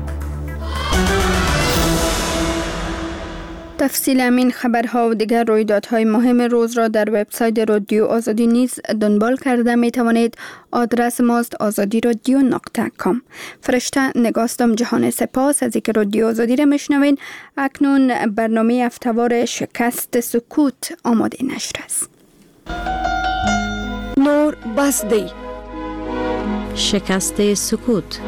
تفصیل همین خبرها و دیگر رویدادهای مهم روز را در وبسایت رادیو آزادی نیز دنبال کرده می توانید. آدرس ماست azadi.radio.com. فرشته نگاستم جهان سپاس از اینکه رادیو آزادی را میشنوین. اکنون برنامه هفته‌وار شکست سکوت آماده نشر است. نور بسدی شکست سکوت.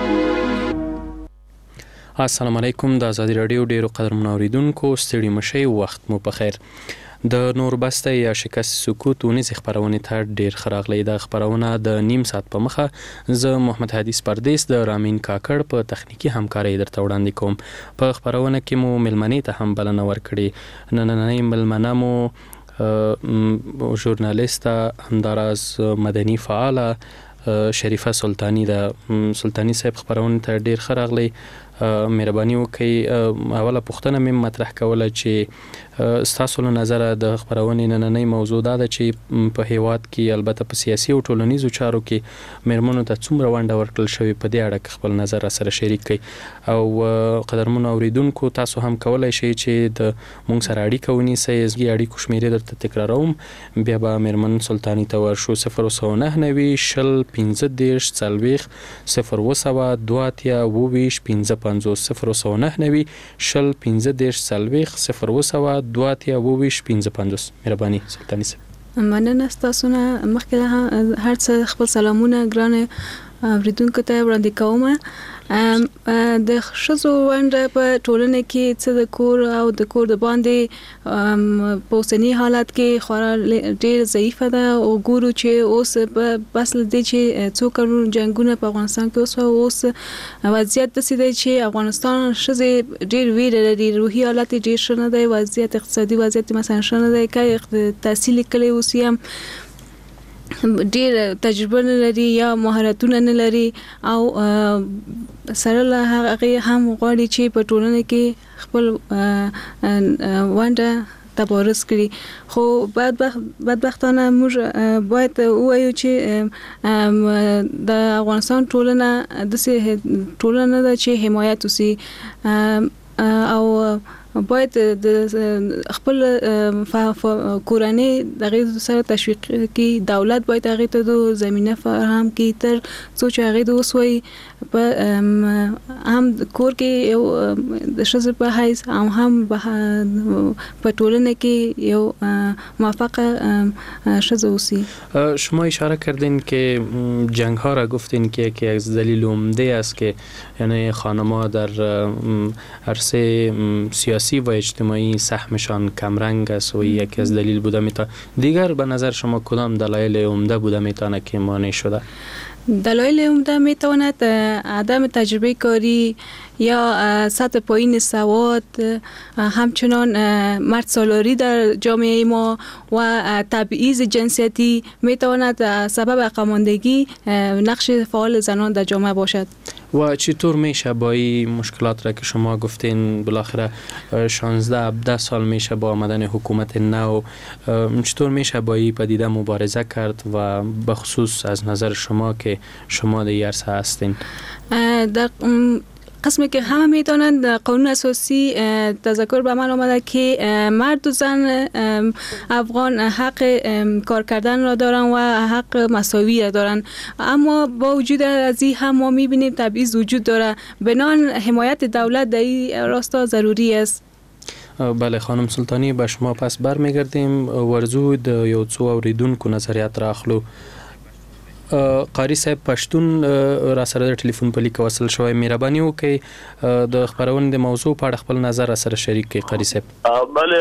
السلام علیکم. د آزادی رادیو ډیرو قدرمنو اوریدونکو ستړي مشئ وخت مو په خیر. د نوربسته یا شکست سکوت ونیز خبرونه ته ډیر خراغلی. د خبرونه د نیم ساعت په مخه زه محمد حدیث پردیس د رامین کاکړ په تخنیکی همکاري درته وړاندې کوم. په خبرونه کې مو ملمنې ته هم بلنه ورکړي. نننۍ ملمنه مو ژورنالیسته همداراز مدني فعاله شریفه سلطانی د سلطانی صاحب خبرونه ته ډیر خراغلی. مهرباني وکړئ اوله پوښتنه مې مطرح کوله چې ستاسو له نظره د خبرونې نننۍ موضوع دا ده چې په هیواد کې البته په سیاسي او ټولنیزو چارو کې مېرمنو ته څومره ونډه ورکړل شوې په دې اړه خپل نظر سره شریک کړئ. او قدرمنو اوریدونکو تاسو هم کولای شئ چې د مونږ سره اړیکه ونیسئ. اړیکو شمیرې درته تکراروم. بیا به مېرمن سلطانی ته ورشو 009 شل 15 40 0 دواتیا 25 009 شل 15 40 0 دواتیا 25 مهرباني سلطانی صاحب. مننه ستاسو نه. مخکې هر څه خپل سلامونه ګرانه اوریدونکو ته وړاندې کوم. د ښځو ونډه په ټولنه کې څه د کور او د کور د باندې په اوسني حالت کې خورا ډېر ضعیفه ده او ګورو چې اوس بس له دې چې څو کلونو جنګونه په افغانستان کې اوس وضعیت داسې دی چې افغانستان ښځې ډېر ویره لري، روحي حالت یې ډېر ښه نه دی، وضعیت اقتصادي وضعیت مثلا ښه نه دی، که تحصیل کړی اوس هم ډېر تجربه نه لري یا مهارتونه نه لري او سره له هغې هم غواړي چې په ټولنه کې خپل ونډه تبارز کړي. خو بدبختانه موږ باید ووایو چې د افغانستان ټولنه داسې ټولنه ده چې حمایت وسي او باید د خپل کورنۍ دغه سره تشویق کی، دولت باید هغه ته د زمينه فراهم کی تر څو چې هغه د وسوي په هم کور کې یو د شذ په حیث هم په ټولنه کې یو موافقه شذ وسی. شما اشاره کردین که جنگ ها را گفتین که یکی از دلیل عمده است که یعنی خانم‌ها در عرصه سیاسی و اجتماعی سهمشان کمرنگ است و یکی از دلیل بوده میتونه. دیگر به نظر شما کدام دلایل عمده بوده میتونه که مانع شده؟ دلایل عمده میتواند عدم تجربه کاری یا سطح پایین سواد، همچنان مرد سالاری در جامعه ما و تبعیض جنسیتی میتواند سبب عقب‌ماندگی نقش فعال زنان در جامعه باشد. و چطور میشه با این مشکلات را که شما گفتین بالاخره 16-17 سال میشه با آمدن حکومت نو، چطور میشه با این پدیده مبارزه کرد و به خصوص از نظر شما که شما در عرصه هستین؟ در قسمی که همه میدانند قانون اساسی تذکر به عمل آمده که مرد و زن افغان حق کار کردن را دارن و حق مساوی را دارن، اما با وجود از این هم ما میبینیم تبعیض وجود داره. بنان حمایت دولت در این راستا ضروری است. بله خانم سلطانی، به شما پس برمیگردیم. ورزو د یو څو اوریدونکو نظریات را اخلو. قاری صاحب پښتون را سره د ټلیفون په لیک وصل شوی، مهرباني وکړئ د خبرونې د موضوع په اړه خپل نظر را سره شریک کړئ. قاری صاحب بله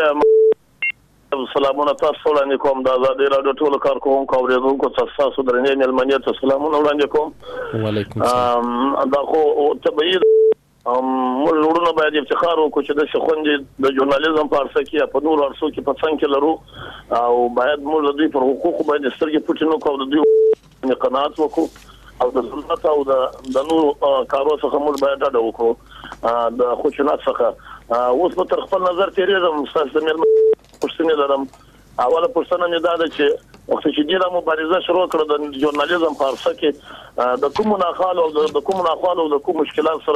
سلامونه تاسو وړاندې کوم. د آزادۍ راډیو ټولو کارکوونکو او اورېدونکو تاسو درنې مېلمنې ته سلامونه وړاندې کوم. وعلیکم السلام. دا خو طبیعي موږ وروڼه باید افتخار وکړو چې د خوندې د ژورنالیزم په عرصه کې په نورو عرصو کې په څنګ کې لرو او باید موږ د دوی پر حقوقو باید سترګې پټې نه کړو، د دوی قناعت وکړو او د ضرورت او د نورو کارو څخه موږ باید ډډه وکړو د خشونت څخه. اوس په تر خپل نظر تیریږم، تاسو د مېرمنې پوښتنه لرم. اوله پوښتنه مې دا ده چې وخت چې دا مبارزه شروع کړه د ژورنالیزم په عرصه کې د کوم ناخوالو او د کوم مشکلات سره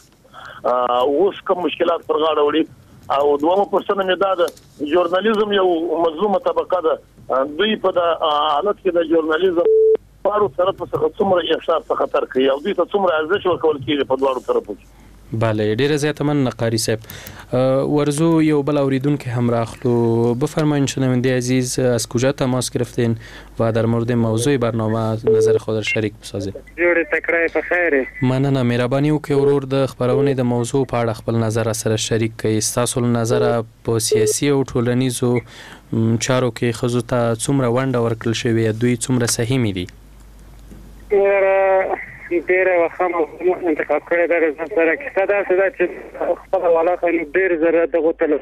اوس کوم مشکلات پر غاړه وړي. او دومره پوښتنه مې دا ده ژورنالیزم یو مظلومه طبقه ده، دوی په حالت کې د ژورنالیزم پارو طرف څخه څومره احساس خطر کوي او دوی ته څومره ارزښت ورکول کیږي په دواړو طرفو کې. بله ډیره زیاته مننه قاری صاحب. ورزو یو بل اوریدونکو هم راخلو. بفرمایید شنونده عزیز از کجا تماس گرفتین و در مورد موضوع برنامه نظر خود را شریک بسازید؟ جوړ تکرای په خیر. مننه، مهرباني وکړئ ورور د خبرونې د موضوع په اړه خپل نظر سره شریک کړئ. تاسو نظر په سیاسي او ټولنیزو چارو کې ښځو ته څومره ونډه ورکړل شوې، دوی څومره سهمي دي؟ ډیره وخت انتخاب کړی دا سره کیسه دا چې خپل ولاته ډیر زره دغه تل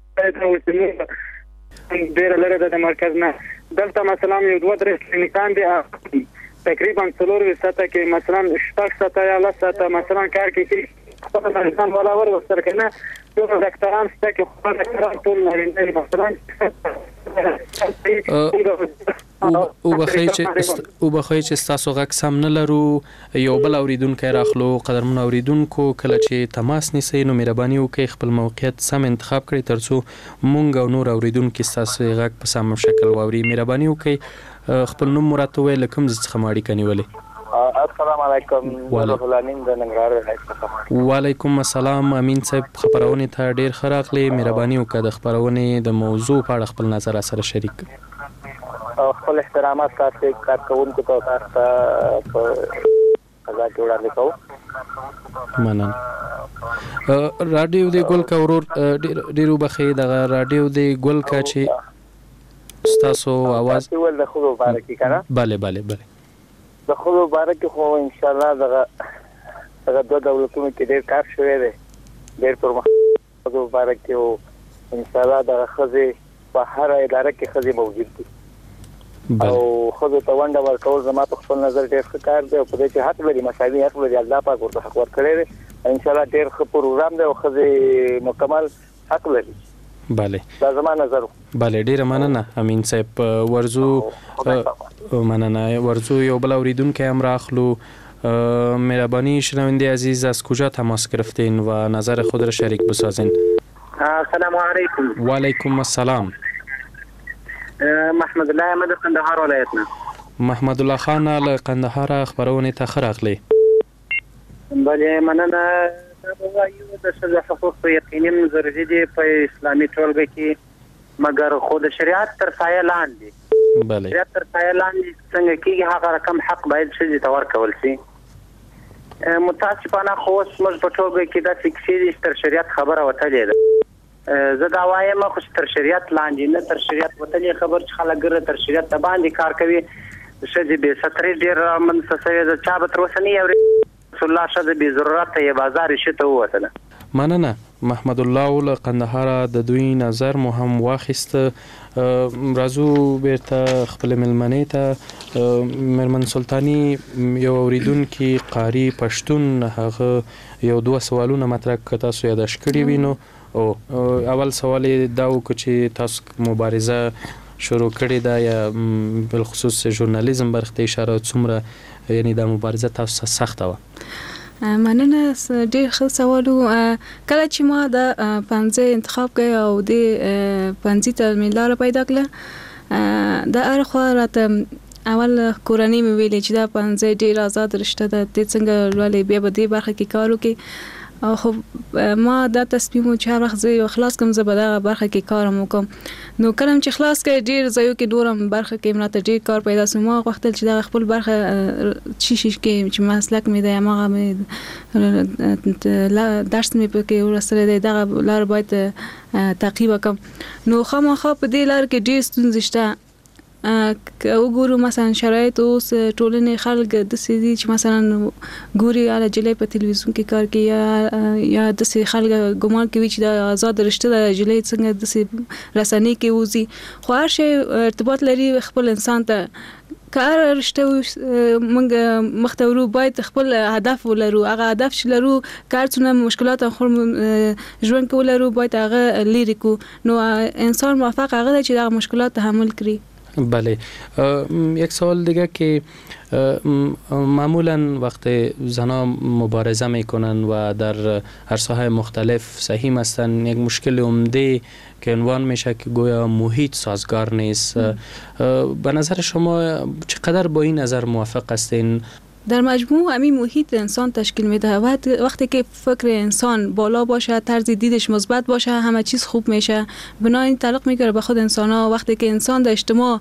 ډیر لري د مرکز نه. دلته مثلا یو دوه درې کلینیکان دي تقریبا 4 ساعته کې مثلا 6 ساعته یا 10 ساعته مثلا کار کوي. خپل انسان ولا ور وسره کنه ټول ډاکټران څه کې خپل ډاکټران ټول نه مثلا او بخای چې تاسو غږ سم نه لرو. یو بل اوریدونکو راخلو. قدرمن اوریدونکو کله چې تماس نیسئ نو مهرباني وکړئ خپل موقعیت سم انتخاب کړئ ترڅو مونږ او نور اوریدونکو تاسو غږ په سم شکل واوري. مهرباني وکړئ خپل نوم مراتب ویل کوم څه خماړي کني ولې. السلام علیکم. روح الامین د ننګرهار ولایت. وعلیکم السلام. امین صاحب خبرونه ته ډیر خراغلی. مهرباني وکړه د خبرونه د موضوع په اړه خپل نظر سره شریک کړئ. خپل احترامات تاسو کارکونکو ته فضا کې وړاندې کوو. مننه. رادیو دی ګل کا ورور ډیرو بخې د رادیو دی ګل کا چې ستاسو आवाज ول د خو مبارکي کړه. bale د خو مبارکي خو ان شاء الله دغه دوه دولتونو کې ډیر کار شوی دی، ډیر پرمختګ مبارکي او ان شاء الله دغه خزي په هر اداره کې خزي موجود دي او خزو ته ونده ورکول زما په خپل نظر ډیر ښه کار دی او په دې چې حق لري مساوي حق لري، الله پاک ورته حق ورکړي دی. ان شاء الله ډیر ښه پروګرام دی او خزي مکمل حق لري. bale دا زما نظر. ډیره مننه امین صاحب. ورزو مننه. ورزو یو بل اوریدونکو هم راخلو. مهربانی شنونده عزیز از کجا تماس گرفتین و نظر خود را شریک بسازین؟ السلام علیکم. و علیکم السلام. محمد الله احمد قندهار ولایتنا. محمد الله خان له قندهار خبرونه ته خراغلی. بله مننه. یو د ښځو حقوق یقیني ضروري دي په اسلامي ټولګه کې، مګر خو د شریعت تر سایه لاندې. بله شریعت تر سایه لاندې څنګه کېږي هغه رقم حق باید ښځې ته ورکول شي. متاسفانه خو اوس موږ په ټولګه کې داسې کیسې دي چې تر شریعت خبره وتلې ده. زه دا وایم خو تر شریعت لاندې نه، تر شریعت وتلې خبر چې خلک ګره تر شریعت ته باندې کار کوي. ښځې بې سترې ډېر رامنځته شوې ده، چا به تر اوسه نه اورېدلي رسول الله ښځه بې ضرورته یې بازار یې ته ووتله. مننه. محمد الله له قندهار د دوی نظر مو هم واخیسته. راځو بیرته خپل ملمنې ته. میرمن سلطانی یو اوریدونکي قاری پښتون هغه یو دوه سوالونه مطرح کړه، تاسو یاداښت کړي وینو. او اول سوال دا و چې تاسو مبارزه شروع کړې ده یا بالخصوص ژورنالیزم برخه اشاره څومره یعنی دا مبارزه تاسو سخته و؟ مننه. ډېر ښه سوال و. کله چې ما د پنځه انتخاب کړ او د پنځه ته مې لاره پیدا کړه، د هر خوا راته اول کورنۍ مې ویلې چې دا پنځه ډېر آزاد رشته ده، ته څنګه لولې بیا به دې برخه کې کار وکړې. خو ما دا تصمیم و چې هر وخت زه خلاص کوم زه به دغه برخه کې کارم وکړم. نو کله چې خلاص کړ ډېر ځایو کې نورم برخه کې مراته ډېر کار پیدا شو. ما غوښتل چې دغه خپل برخه شي کې چې مسلک مې دی هغه مې درس مې پکې ورسره دی دغه لار باید تعقیب وکړم. نو خامخا په دې لار کې ډېر ستونزې شته. وګورو مثلا شرایط اوس ټولنې خلک د سړي چې مثلا ګوري اله جلې په تلویزیون کې کار کوي یا د سړي خلک ګمان کوي چې د آزاد رشته د جلې څنګه د سړي رسنۍ کې وځي. خو هر شی ارتباط لري خپل انسان ته. کار رشته موږ مختورو باید خپل هدف ولرو. هغه هدف چې لرو کار څونه مشکلات خو ژوند کې ولرو باید هغه لري کو. نو انسان موفق هغه چې هغه مشکلات تحمل کړي. بله. یک سوال دیگه که معمولا وقتی زنها مبارزه میکنن و در عرصه‌های مختلف سهیم هستن، یک مشکل عمده که عنوان میشه که گویا محیط سازگار نیست. به نظر شما چقدر با این نظر موافق هستین؟ در مجموع همین محیط انسان تشکیل میده. وقتی که فکر انسان بالا باشه، طرز دیدش مثبت باشه، همه چیز خوب میشه. بنابراین تعلق میگیره به خود انسان ها. وقتی که انسان در اجتماع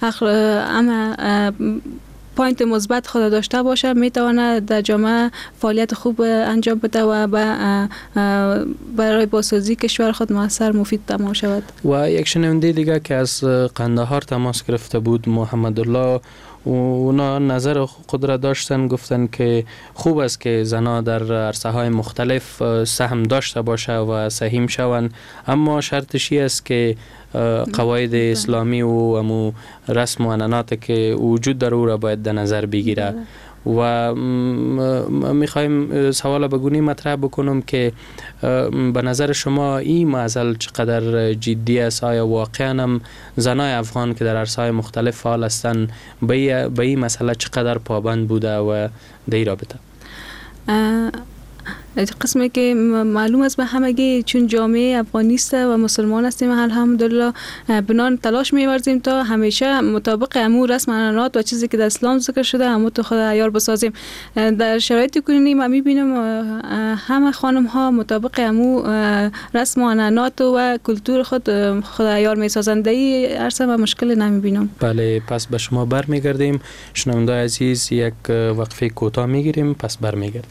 پوینت مثبت خود داشته باشه، میتونه در جامعه فعالیت خوب انجام بده و برای بازسازی کشور خود موثر مفید تمام شود. و یک شنونده دیگه که از قندهار تماس گرفته بود، محمد الله، اونا نظر خود را داشتن، گفتن که خوب است که زنها در عرصه های مختلف سهم داشته باشه و سهیم شوند، اما شرطش است که قواعد اسلامی و امو رسم و عنعنات که وجود در او را باید در نظر بگیره. و میخوایم سوال بگونی مطرح بکنم که به نظر شما این معضل چقدر جدی است؟ آیا واقعا هم زنای افغان که در عرصه‌های مختلف فعال هستند به این مسئله چقدر پابند بوده و در این رابطه؟ قسمی که معلوم است به همگی چون جامعه افغانی است و مسلمان هستیم الحمدلله بنان تلاش می‌ورزیم تا همیشه مطابق امور رسم عنعنات و چیزی که در اسلام ذکر شده همون تو خود عیار بسازیم. در شرایط کنونی ما می‌بینیم همه خانم ها مطابق امور رسم و عنعنات و کلتور خود عیار می‌سازند. این عرصه ما مشکل نمی‌بینم. بله، پس به شما برمیگردیم. شنونده عزیز یک وقفه کوتاه می‌گیریم، پس برمیگردیم.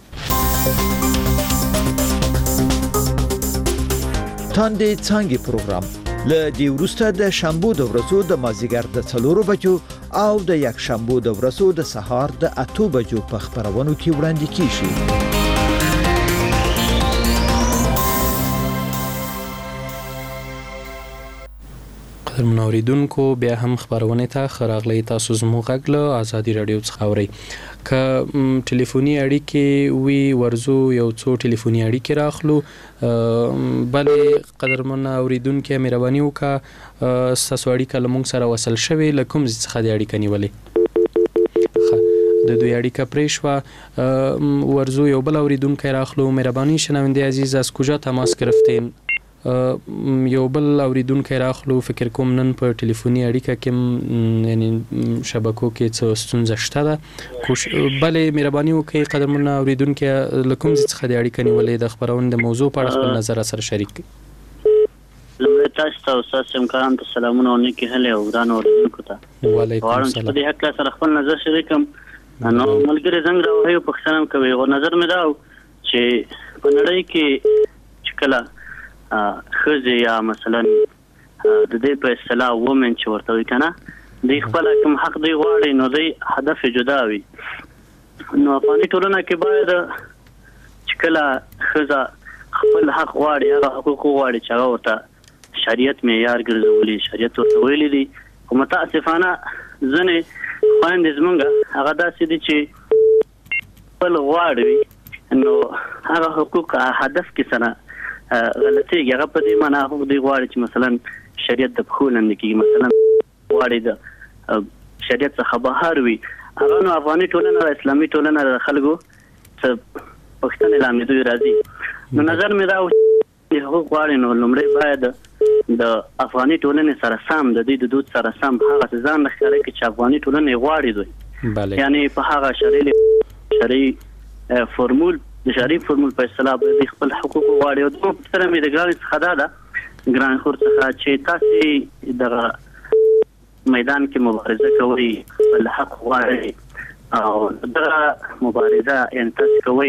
تاندې څنګه پروګرام له دې وروسته د شنبه د ورځو د مازیګر د 4 بجو او د یک شنبه د ورځو د سهار د 8 بجو په خبرونو کې وړاندې کیږي. قدرمن اوریدونکو، بیا هم خبرونه ته خراغلی تاسو زموږ غږ له ازادي رادیو څخه اورئ. که ټلیفوني اړیکې وی ورزو یو څو ټلیفوني اړیکې راخلو. بلې قدرمن اوریدونکو مهرباني وکړه ستاسو اړیکه له موږ سره وصل شوې، له کوم ځای څخه د اړیکه نیولې؟ د دوی اړیکه پرې شوه. ورزو یو بل اوریدونکی راخلو. مهرباني شنونده عزیز از کجا تماس گرفتین؟ یو بل اوریدونکی راخلو. فکر کوم نن په ټلیفوني اړیکه کې یعنی شبکو کې څه ستونزه شته ده. بلې مهرباني وکړئ قدرمن اوریدونکي له کوم ځای څخه د اړیکه نیولې د خبرونې د موضوع په اړه خپل نظر سره شریک کړئ. لمړی تاسو ته استاد سمکان ته سلامونه او نیکې هیلې او ګران اوریدونکو ته. وعلیکم السلام. په دې حق سره خپل نظر شریکم. نو ملګری زنګ راوهي په خښنم کوي او نظر مې دا چې په نړۍ کې چې کله خزي یا مثلا د دې په اصطلاح وومن چې ورته وي کنه د خپل کوم حق دی غواړي نو دی هدف جدا وي. نو افغاني ټولنه کې باید چې کله خزه خپل حق غواړي هغه حقوق غواړي چې هغه ورته شریعت معیار ګرځولي، شریعت ورته ویلي دي. خو متاسفانه ځنې خویندې زمونږ هغه داسې دي چې خپل غواړي نو هغه حقوق هدف کې سره غلطي هغه په دې معنی حقوق دی غواړي چې مثلا شریعت د پخو لاندې کېږي، مثلا غواړي د شریعت څخه بهر وي. هغه نو افغاني ټولنه او اسلامي ټولنه د خلکو څه پښتنې لامې دوی راځي. نو نظر مې دا چې حقوق غواړي نو لومړی باید د افغاني ټولنې سره سم د دې د دود سره سم هغه ځان ښکاره کړي چې افغاني ټولنه غواړي دوی. یعنی په هغه شرعي فرمول د شریف فرمول په اصطلاح به خپل حقوق غواړي. او د سره مې د ګران څخه دا ګران خور څخه چې تاسو د میدان کې مبارزه کوي خپل حق غواړي او دا مبارزه ان تاسو کوي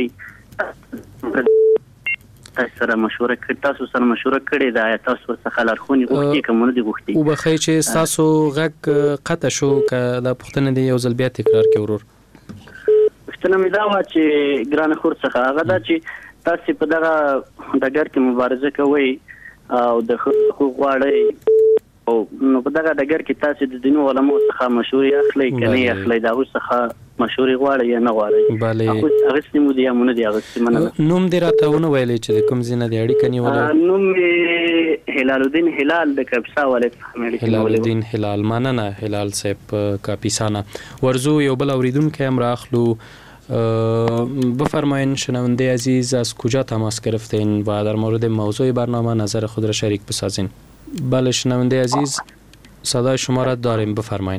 تاسو سره مشوره کړی دا تاسو څخه لارښوونې غوښتي کوم نه دي غوښتي. او بخای چې تاسو غږ قطع شو که د پښتنې دی یو ځل بیا تکرار کې ورور. پښتنه مې دا و چې ګران خور څخه هغه دا چې تاسو په دغه ډګر کې مبارزه کوي او د حقوق غواړي او نو په دغه ډګر کې تاسو د دینو علماء څخه مشورې اخلي کني اخلي دا څخه مشورې غواړي یا نه غواړي؟ هغه سیمو دی مونږ دی هغه سیمه نوم دی راته ویلې چې کوم ځینه دی اړیکه نیولې. نوم هلال الدین هلال د کاپیسا ولې هلال الدین هلال مننه هلال صاحب کاپیسانا. ورزو یو بل اوریدونکو هم راخلو. بفرمایین شنونده عزیز از کجا تماس گرفتین و در مورد موضوع برنامه نظر خود را شریک بسازین. بله شنونده عزیز صدای شما را داریم، بفرمایین.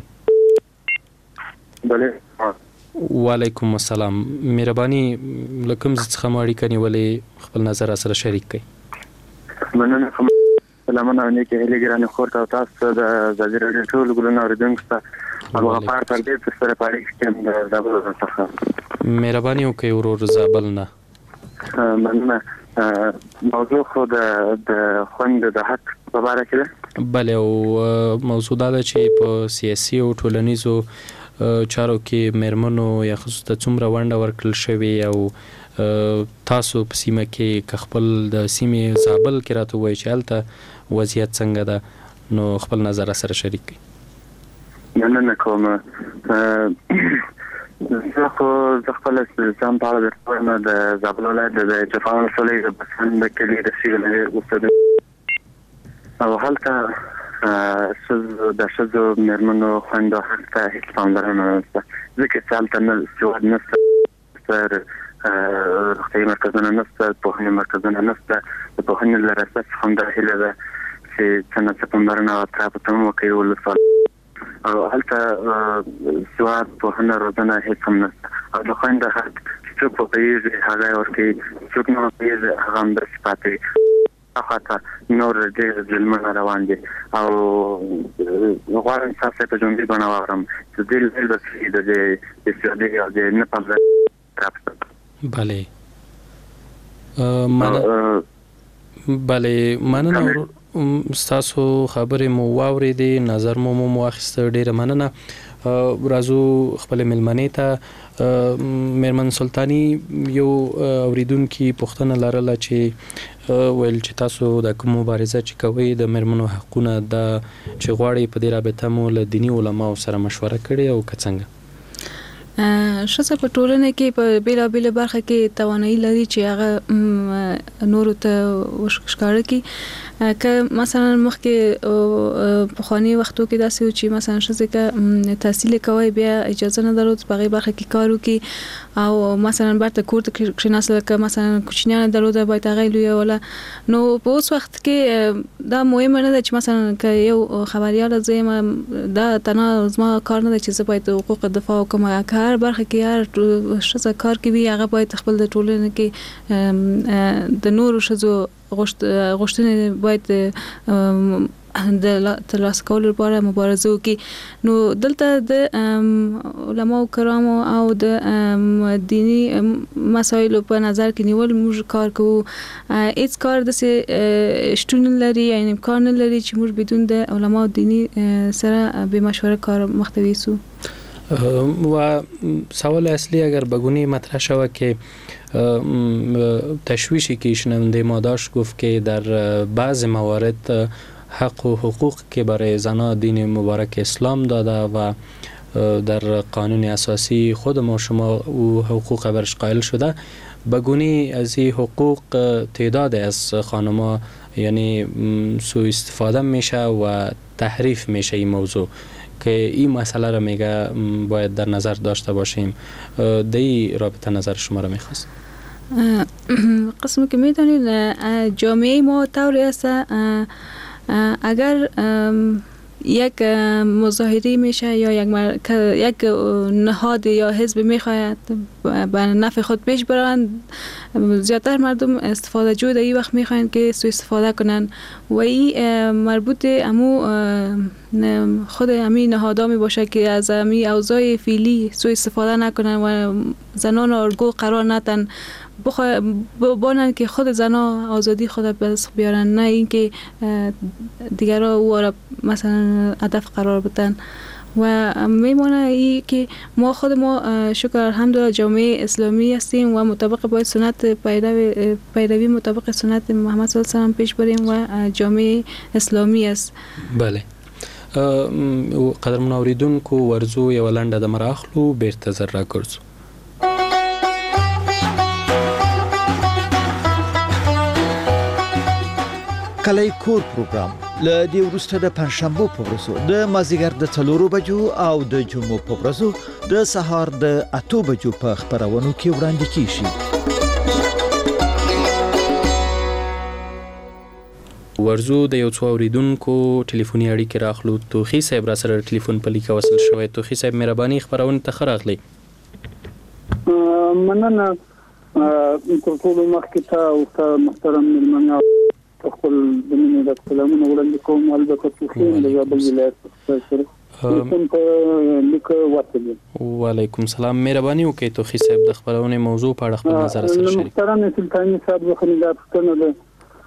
بله و علیکم السلام. مهربانی لکم څخه ماړی کني ولی خپل نظر سره شریک کړئ. مننه کوم. سلامونه نیکه هلي ګران خور ته تاسو د ازادي رادیو ټول ګلونه اوریدونکو ته او غفار پر دې سره پاره کې د زابل څخه مهرباني وکړئ ورور زابل نه. مننه. موضوع خو د خوند د حق په اړه کې. بله او موضوع دا ده چې په سیاسي او ټولنیزو چارو کې مېرمنو یا خصوصا څومره ونډه ورکړل شوې او تاسو په سیمه کې خپل د سیمې زابل کې راته وایي چې هلته وضعیت څنګه ده نو خپل نظر سره شریک کړئ. مننه کوم. زه خپل ځان په اړه درته د زابل ولایت د جفان ولسوالۍ د بسند کلي د سیګلې اوسېدم او هلته د ښځو مېرمنو خویندو حق ته هېڅ پاملرنه نشته ځکه چې هلته نه سواد نشته روغتیایي مرکزونه نشته، پوهنې مرکزونه نشته. د پوهنې له راسه څخه هم دا هیله ده چې څنګه چې پاملرنه او اطرافو ته هم وکړي ولسوال او هلته سواد پوهنه روزنه هیڅ هم نشته او د خویندو حق چې څوک پوهېږي هغه یې ورکوي، څوک نه پوهېږي هغه همداسې پاتې وي. خاطر نور ډېر ظلمونه روان دي او غواړم تاسو په جملې باندې واورم چې دې ځل د استعداد او د نه پاملرنه. بله مننه ستاسو خبرې مو واورېدې، نظر مو واخیسته، ډېره مننه. راځو خپل مېلمنې ته. میرمن سلطانی یو اوریدونکي پوښتنه لرله چې ویل چې تاسو د کوم مبارزه چې کوئ د میرمنو حقونه د چې غواړي په دې رابطه مو له دیني علماو سره مشوره کړې او که څنګه؟ ښځه په ټولنه کې په بیلابېلو برخه کې توانایي لري چې هغه نورو ته ښکاره کړي. که مثلا مخکې پخواني وختو کې داسې و چې مثلا ښځې که تحصیل کوي بیا اجازه نه درلود په هغې برخه کې کار وکړي او مثلا بیرته کور ته کښېناستله، که مثلا کوچنیانه درلوده باید هغه یې لویوله. نو په اوس وخت کې دا مهمه نه ده چې مثلا که یو خبریاله زه یم دا تنها زما کار نه ده چې زه باید حقوق دفاع وکړم. که هر برخه کې هر ښځه کار کوي هغه باید خپل د ټولنې کې د نورو ښځو غوښتنې باید د ترلاسه کولو لپاره مبارزه وکړي. نو دلته د علماو کرامو او د دینی مسایلو په نظر کې نیول موږ کار کوو. هیڅ کار داسې شتون لري یعنی امکان نه لري چې موږ بدون د علماو دینی سره به مشوره کار مخته ویسو. و سوال اصلی اگر بگونی مطرح شود که تشویشی که شنونده ما داشت گفت که در بعض موارد حق و حقوق که برای زنان دین مبارک اسلام داده و در قانون اساسی خود ما شما او حقوق برش قائل شده، بگونی از این حقوق تعداد از خانم‌ها یعنی سوء استفاده میشه و تحریف میشه این موضوع که این مسئله را میگه باید در نظر داشته باشیم. دی رابطه نظر شما را میخواست. قسم که میدونید جامعه ما طوری است اگر یک مظاهره میشه یا یک نهاد یا حزب میخواهد به نفع خود پیش برند، زیادتر مردم استفاده جو در این وقت میخواهند که سوء استفاده کنند و این مربوط امو خود امی نهادا می باشه که از امی اوضاع فعلی سوء استفاده نکنند و زنان الگو قرار ندن، بانند که خود زنان آزادی خود به دست بیارن، نه اینکه دیگران او را مثلا هدف قرار بدن. و میمونه ای که ما خود ما شکر الحمدلله جامعه اسلامی هستیم و مطابق باید سنت پیروی مطابق سنت محمد صلی الله علیه و سلم پیش بریم و جامعه اسلامی است. بله. قدرمن اوریدونکو ورزو یو لنډه د مراخلو بیرته زر را ګرځو. کلی کور پروګرام له دې وروسته د پنځشنبه په ورځو د مازیګر د 4 بجو او د جمعې په ورځو د سهار د 8 بجو په خبرونو کې وړاندې کیږي. ورزو د یو څو اوریدونکو ټلیفوني اړیکې راخلو. توخی صاحب را سره ټلیفون په لیکه وصل شوی. توخی صاحب مهرباني خبرونه ته راغلی. مننه ټول مخکې ته او محترم ملمنه خپل د مینې د سلامونه وړاندې کوم. البته توخی د زابل ولایت سره کوم ته لیک واتلی. وعلیکم السلام. مهرباني وکړئ توخی صاحب د خبرونه موضوع په اړه خپل نظر سره شریک. محترم سلطانی صاحب خو نه پوښتنه ده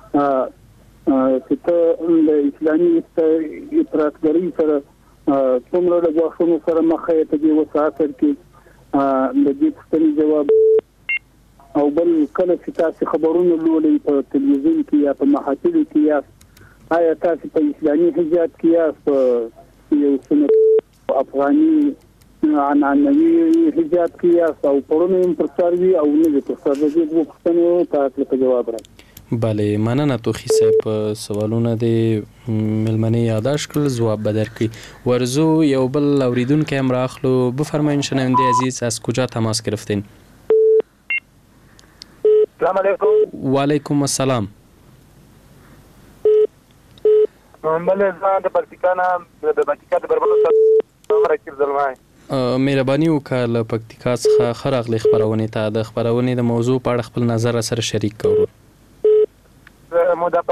چې ته د اسلامي افراطګرۍ سره څومره د غوښتنو سره مخ یې ته د وساتل کې د دې پوښتنې جواب او بل کله چې تاسو خبرونه لولئ په تلویزیون کې یا په محافلو کې یا آیا تاسو په اسلامي حجاب کې یا په یو سنت افغاني عنعنوي حجاب کې یا او پرونه هم پرستار وي او نه پرستار دي په پوښتنو تاسو ته جواب راکړي. بله مننه توخی صاحب. سوالونه د ملمنې یاداش کړل جواب بدر کړي. ورزو یو بل اوریدونکو هم راخلو. بفرمایید شنونده عزیز از کجا تماس گرفتین؟ السلام علیکم. وعلیکم السلام. بله زه د پکتیکا نه د پکتیکا د بربنو څخه راکیر زلمای. مهرباني وکړه له پکتیکا څخه ښه راغلی خپرونې ته. د خپرونې د موضوع په اړه خپل نظر سره شریک کړو. مو د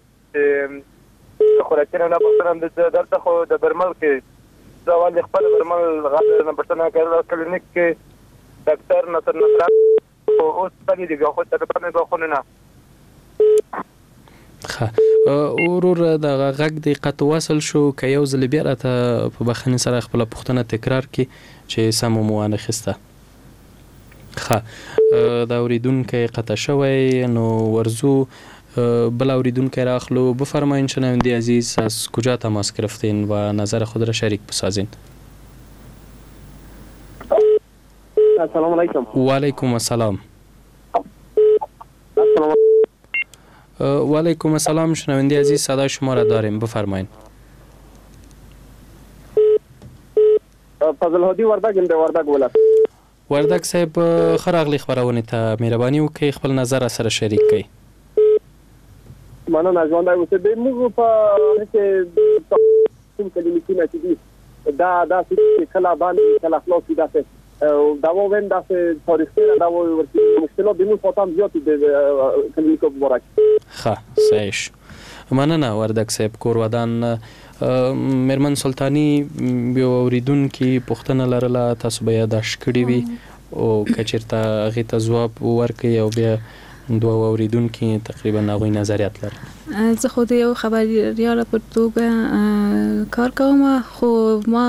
خوراکینو نه پوښتنه د دلته خو د برمل کې زه ول خپل برمل غاړه نه پښتنه کړل کلینیک کې ډاکټر نصر نصر او اوس په دې کې خو ته په نه غوښنه نه ورور د غږ د قط وصل شو که یو ځل بیا راته په بخښنې سره خپل پوښتنه تکرار کړي چې سم مو وانه خسته. دا اوریدونکی قطع شوی نو ورزو بل اوریدونکی راخلو. بفرمایید شنونده عزیز از کجا تماس گرفتین و نظر خود را شریک بسازین. السلام علیکم. و علیکم السلام. و علیکم السلام. شنونده عزیز صدای شما را داریم، بفرمایید. فضل هادی وردک وردک ولایت. وردک صاحب ښه راغلی خپرونې ته. مهرباني وکړئ خپل نظر سره شریک کړئ. مننه ژوندی اوسئ. موږ په کوم کلینیکي نه چې دا چې کله باندې کله خلاص دي دا ووم داسې تاریخي دا ورته مشکلات د موږ خاطر زیات دي کلینیکو مبارک. صحیح. مننه وردک صاحب کور ودان. مرمن سلطانی یو اوریدونکي پوښتنه لرله، تاسو به یاداښت کړې وي او که چېرته هغې ته ځواب ورکړئ او بیا دوه اوریدونکي تقریبا هغوی نظریات لري. زه خو د یو خبریال په توګه کار کوم، خو ما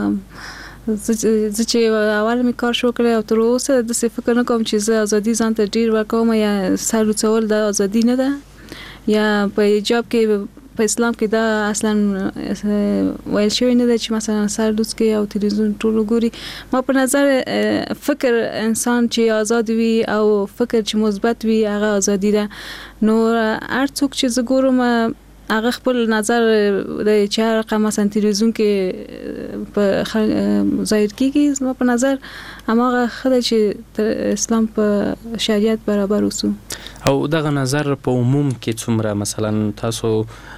زه چې اول می کار شروع کړی او تر اوسه داسې فکر نه کوم چې زه ازادي ځان ته ډېر ورکوم یا سر لوڅول د ازادي نه ده، یا په حجاب کې په اسلام کې دا اصلا ویل شوی نه ده چې مثلا سر لوڅ کې او تلویزیون ټول ګوري. ما په نظر فکر انسان چې آزاد وي او فکر چې مثبت وي هغه ازادي ده. نو هر څوک چې زه ګورم هغه خپل نظر د چا رقم مثلا تلویزیون کې په ظاهر کیږي. زما په نظر هماغه خدای چې اسلام په شریعت برابر اوسو. او دغه نظر په عموم کې څومره مثلا تاسو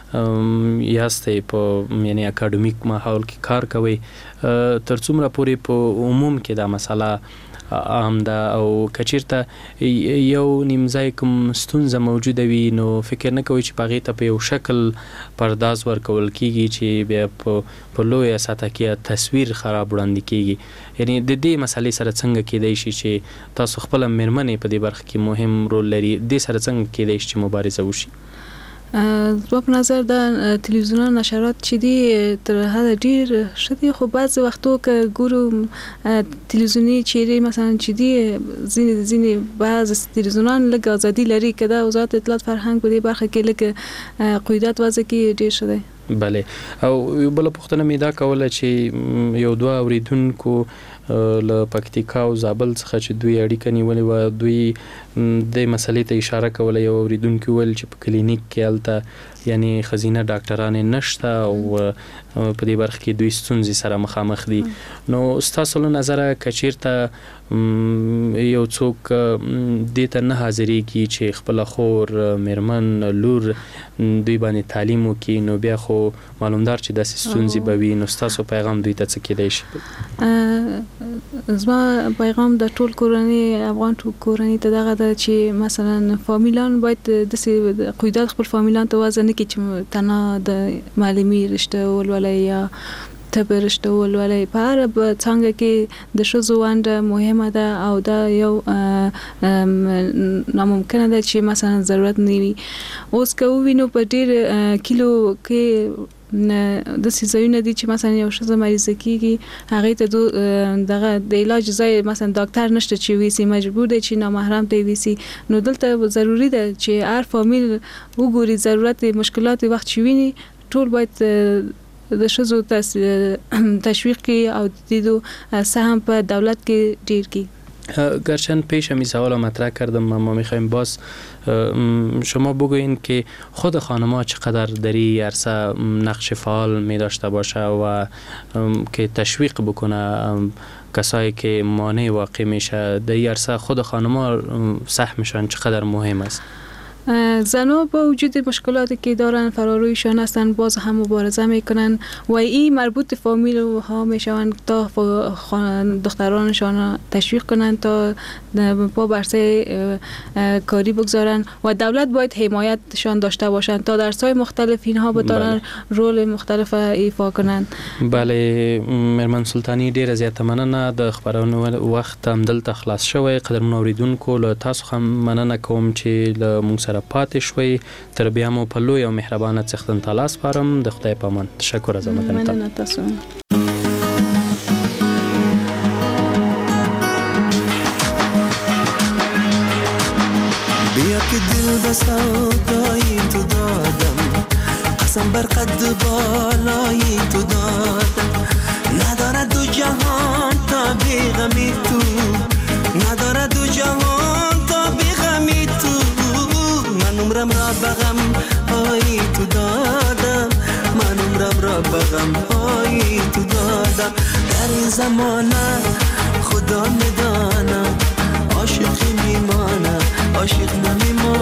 یاستئ په یعنی اکاډمیک ماحول کې کار کوئ، تر څومره پورې په عموم کې دا مسله عام ده او که چېرته یو نیم ځای کوم ستونزه موجوده وي نو فکر نه کوئ چې په هغې ته په یو شکل پرداز ورکول کېږي چې بیا په لویه سطح کې تصویر خراب وړاندې کېږي. یعنی د دې مسلې سره څنګه کېدای شي چې تاسو خپله مېرمنې په دې برخه کې مهم رول لري، دې سره څنګه کېدای شي چې مبارزه وشي؟ زما په نظر د تلویزیون نشرات چې دي تر حده ډیر ښه دي، خو بعضې وختو که ګورو تلویزیوني چیرې مثلا چې دي ځینې بعض تلویزیونان لږ ازادي لري، که د وزارت اطلاعات فرهنګ په دې برخه کې لږ قیودات وضع کړي ډیر ښه دی. بله. او بله پوښتنه مې دا کوله چې یو دوه اوریدونکو له پکتیکا او زابل څخه چې دوی اړیکه نیولې وه، دوی دې مسلې ته اشاره کوله. یو اوریدونکي وویل چې په کلینیک کې هلته یعنی ښځینه ډاکټرانې نشته او په دې برخه کې دوی ستونزې سره مخامخ دي. نو ستاسو له نظره که چېرته یو څوک دې ته نه حاضرېږي چې خپله خور، مېرمن، لور دوی باندې تعلیم وکړي، نو بیا خو معلومدار چې داسې ستونزې به وي، نو ستاسو پیغام دوی ته څه کېدای شي؟ زما پیغام د ټول کورنۍ افغان ټول کورنۍ ته دغه ده چې مثلا فامیلان باید داسې قیودات خپل فامیلان ته وضع نه کړي چې تنها د معلمي رشته ولولئ یا طب رشته ولولئ. په هره څانګه کې د ښځو ونډه مهمه ده او دا یو ناممکنه ده چې مثلا ضرورت نه وي. اوس که ووینو په ډېر کیلو کې داسې ځایونه دي چې مثلا یو ښځه مریضه کېږي، هغې ته دغه د علاج ځای مثلا ډاکټر نشته چې ویسي، مجبور دی چې نامحرم ته ویسي. نو دلته ضروري ده چې هر فامیل وګوري ضرورت مشکلات وخت چې ویني ټول باید د ښځو تشویق کړي او د دې سهم په دولت کې ډیر کړي. گرچند پیش می سوال مطرح کردم، اما میخوایم باز شما بگوین که خود خانم‌ها چقدر در این عرصه نقش فعال می داشته باشه و که تشویق بکنه کسایی که مانع واقع میشه در این عرصه، خود خانم‌ها سهمشان چقدر مهم است؟ زنها با وجود مشکلاتی که دارن فرارویشان هستن باز هم مبارزه میکنن و این مربوط فامیل ها میشوند تا دخترانشان تشویق کنن تا با برسه کاری بگذارن و دولت باید حمایتشان داشته باشن تا درس‌های مختلف اینها بتونن رول مختلف ایفا کنن. بله مرمن سلطانی ډیر زیات مننه د خبرونو وخت هم دلته خلاص شوی. قدرمن اوریدونکو له تاسو هم مننه کوم چې له موږ سره پاتې شوي. تر بیا مو په لوی او مهربانه څښتن تعالی سپارم. د خدای په امان. تشکر از آمدنتان. مننه تاسو. بیا که دل به سودای تو دادم، قسم بر قد بالای تو دادم، ندارد دو جهان تا بیغمی تو، ندارد دو جهان تا بیغمی تو، من عمرم را بغم های تو دادم، من عمرم را بغم های تو دادم. در این زمانه خدا میدانم عاشقی میمانم، عاشق نمیمانم.